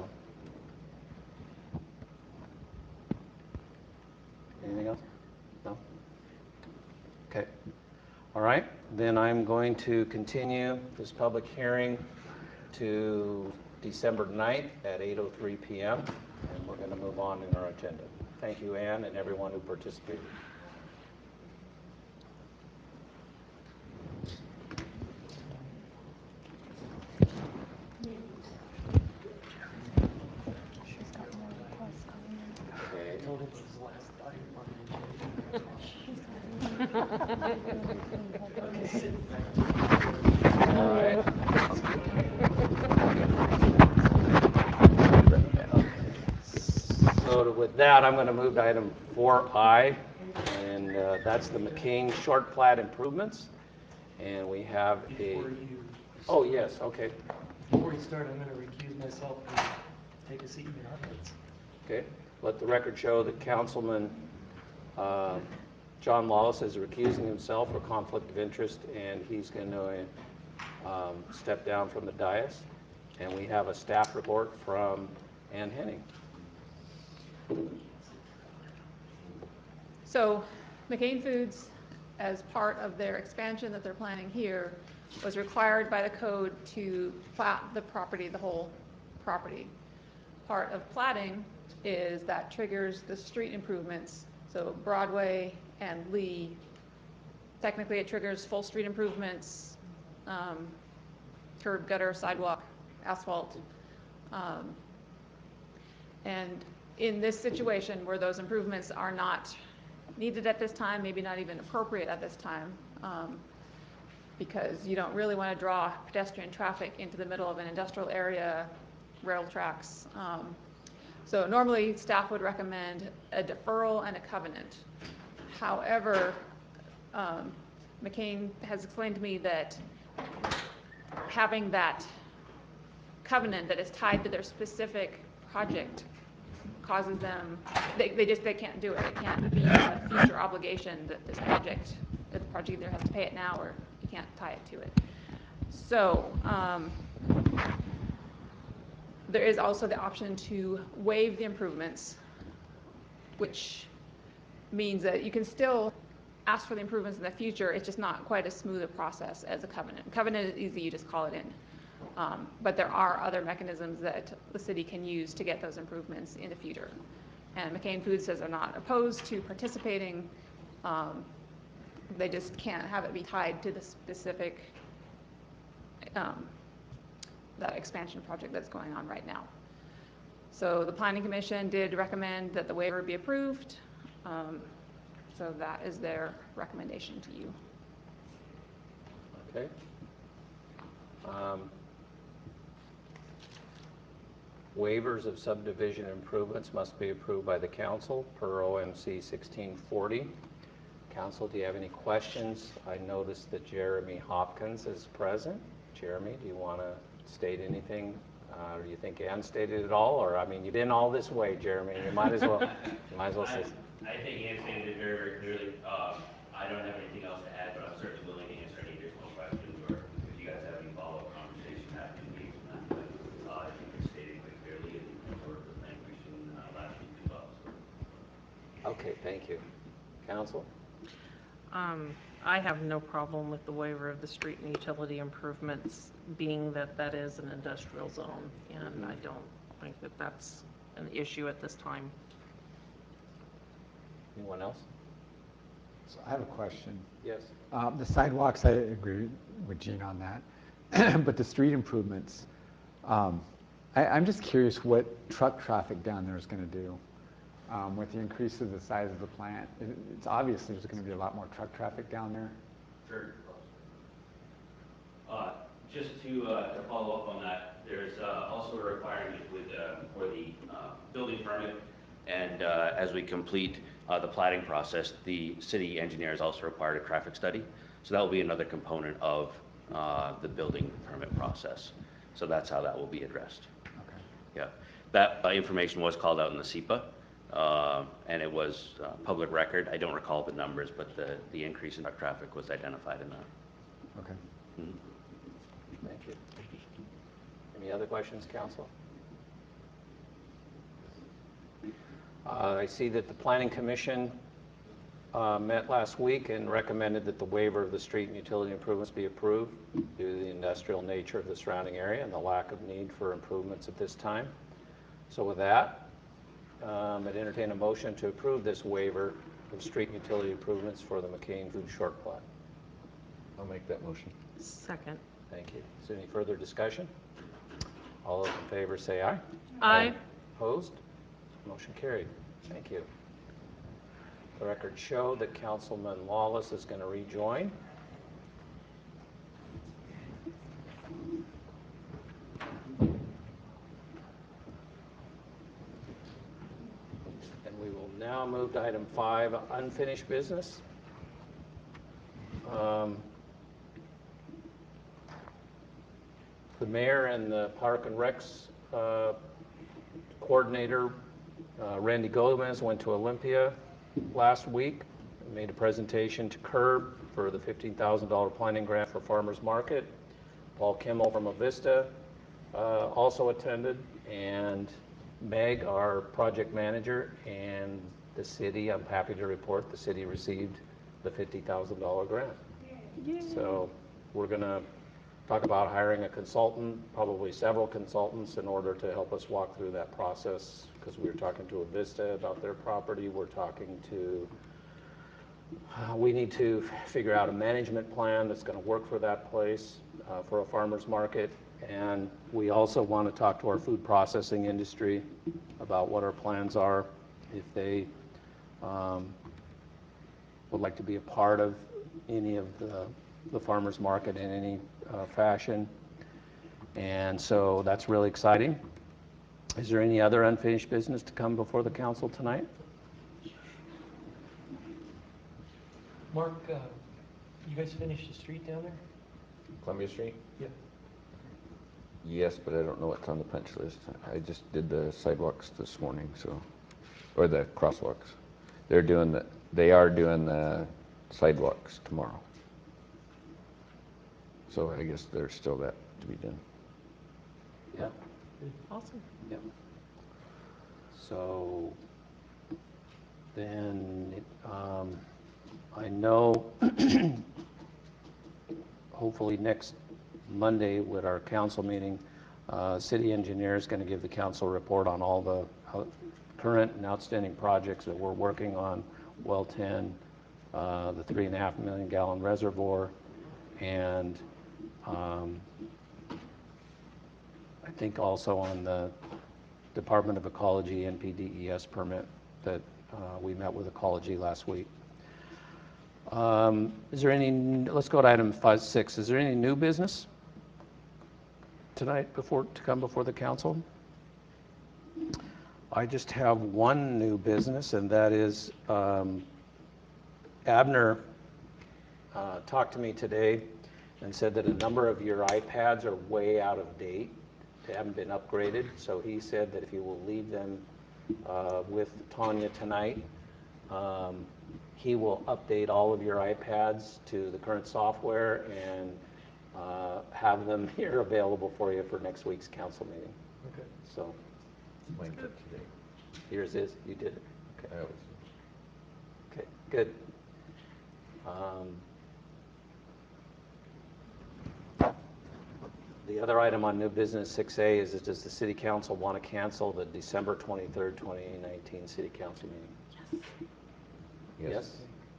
Anything else? No? Okay. All right. Then I'm going to continue this public hearing to December 9th at 8:03 p.m. and we're going to move on in our agenda. Thank you, Ann, and everyone who participated. So with that, I'm going to move to item 4I, and that's the McCain short plat improvements. And we have a... Oh, yes, okay. Before you start, I'm going to recuse myself and take a seat in the audience. Okay. Let the record show that Councilman John Lawless is recusing himself for conflict of interest, and he's going to step down from the dais. And we have a staff report from Ann Henning. So McCain Foods, as part of their expansion that they're planning here, was required by the code to plat the property, the whole property. Part of platting is that triggers the street improvements. So Broadway and Lee, technically it triggers full street improvements, curb, gutter, sidewalk, asphalt. And in this situation where those improvements are not needed at this time, maybe not even appropriate at this time, because you don't really want to draw pedestrian traffic into the middle of an industrial area, rail tracks. So normally staff would recommend a deferral and a covenant. However, McCain has explained to me that having that covenant that is tied to their specific project causes them, they can't do it. It can't be a future obligation that this project, that the project either has to pay it now or you can't tie it to it. So there is also the option to waive the improvements, which means that you can still ask for the improvements in the future. It's just not quite as smooth a process as a covenant. Covenant is easy, you just call it in. But there are other mechanisms that the city can use to get those improvements in the future. And McCain Foods says they're not opposed to participating. They just can't have it be tied to the specific that expansion project that's going on right now. So the Planning Commission did recommend that the waiver be approved. So that is their recommendation to you. Okay. Waivers of subdivision improvements must be approved by the council per OMC 1640. Council, do you have any questions? I noticed that Jeremy Hopkins is present. Jeremy, do you want to state anything? Or do you think Ann stated it all? Or, I mean, you've been all this way, Jeremy. You might as well say. I think Ann stated it very, very clearly. I don't have anything else to add, but I'm certainly willing to answer any additional questions, or if you guys have any follow-up conversation, happy to engage in that. But I think it's stated quite clearly, and worked with the planning commission last week as well. Okay, thank you. Council? I have no problem with the waiver of the street and utility improvements, being that that is an industrial zone, and I don't think that that's an issue at this time. Anyone else? So I have a question. Yes. The sidewalks, I agree with Gene on that, but the street improvements, I'm just curious what truck traffic down there is going to do. With the increase of the size of the plant, it's obviously there's going to be a lot more truck traffic down there. Sure. Just to follow up on that, there's also a requirement for the building permit, and as we complete the plating process, the city engineer is also required a traffic study. So that will be another component of the building permit process. So that's how that will be addressed. Okay. Yeah, that information was called out in the SEPA. And it was public record. I don't recall the numbers, but the increase in truck traffic was identified in that. Okay. Mm-hmm. Thank you. Any other questions, council? I see that the Planning Commission met last week and recommended that the waiver of the street and utility improvements be approved due to the industrial nature of the surrounding area and the lack of need for improvements at this time. So with that, I'd entertain a motion to approve this waiver of street and utility improvements for the McCain Food Short Plat. I'll make that motion. Second. Thank you. Is there any further discussion? All those in favor say aye. Aye. Opposed? Motion carried. Thank you. The records show that Councilman Lawless is going to rejoin. And we will now move to item 5, unfinished business. The mayor and the Park and Recs coordinator, Randy Gomez, went to Olympia last week and made a presentation to CURB for the $15,000 planning grant for Farmers Market. Paul Kimmel from Avista also attended, and Meg, our project manager, and the city, I'm happy to report, the city received the $50,000 grant. Yay. So we're going to talk about hiring a consultant, probably several consultants, in order to help us walk through that process, because we were talking to Avista about their property. We're talking to, we need to figure out a management plan that's going to work for that place, for a farmer's market. And we also want to talk to our food processing industry about what our plans are, if they would like to be a part of any of the farmer's market in any fashion. And so that's really exciting. Is there any other unfinished business to come before the council tonight? Mark, you guys finished the street down there? Columbia Street? Yep. Yes, but I don't know what's on the punch list. I just did the sidewalks this morning, so, or the crosswalks. They are doing the sidewalks tomorrow. So I guess there's still that to be done. Yeah. Awesome. Yeah. So then I know hopefully next Monday with our council meeting, city engineer is going to give the council report on all the current and outstanding projects that we're working on. Well 10, the 3.5 million gallon reservoir, and I think also on the Department of Ecology NPDES permit that we met with Ecology last week. Is there any, let's go to item 5.6. Is there any new business? tonight to come before the council. I just have one new business, and that is Abner talked to me today and said that a number of your iPads are way out of date. They haven't been upgraded, so he said that if you will leave them with Tanya tonight, he will update all of your iPads to the current software and have them here available for you for next week's council meeting. Okay. So Mine's up to date. yours is, you did it. Okay. I always Okay, good. The other item on new business 6A is, does the city council want to cancel the December 23rd, 2019 city council meeting? Yes. Yes?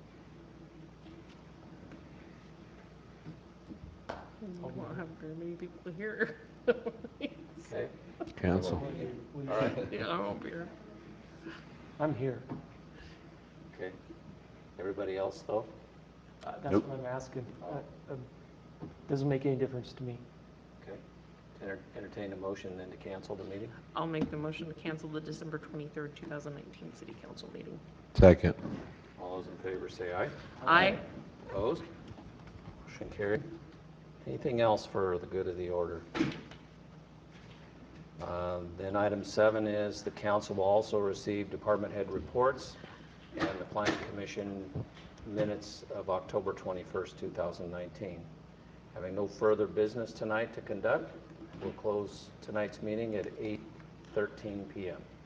We won't have very many people here. Okay. Cancel. All right. Yeah, I won't be here. I'm here. Okay. Everybody else, though? That's Nope. what I'm asking. Doesn't make any difference to me. Okay. Entertain a motion then to cancel the meeting? I'll make the motion to cancel the December 23rd, 2019 city council meeting. Second. All those in favor say aye. Aye. Opposed? Motion carried. Anything else for the good of the order? Then item 7 is the council will also receive department head reports and the planning commission minutes of October 21st, 2019. Having no further business tonight to conduct, we'll close tonight's meeting at 8:13 p.m.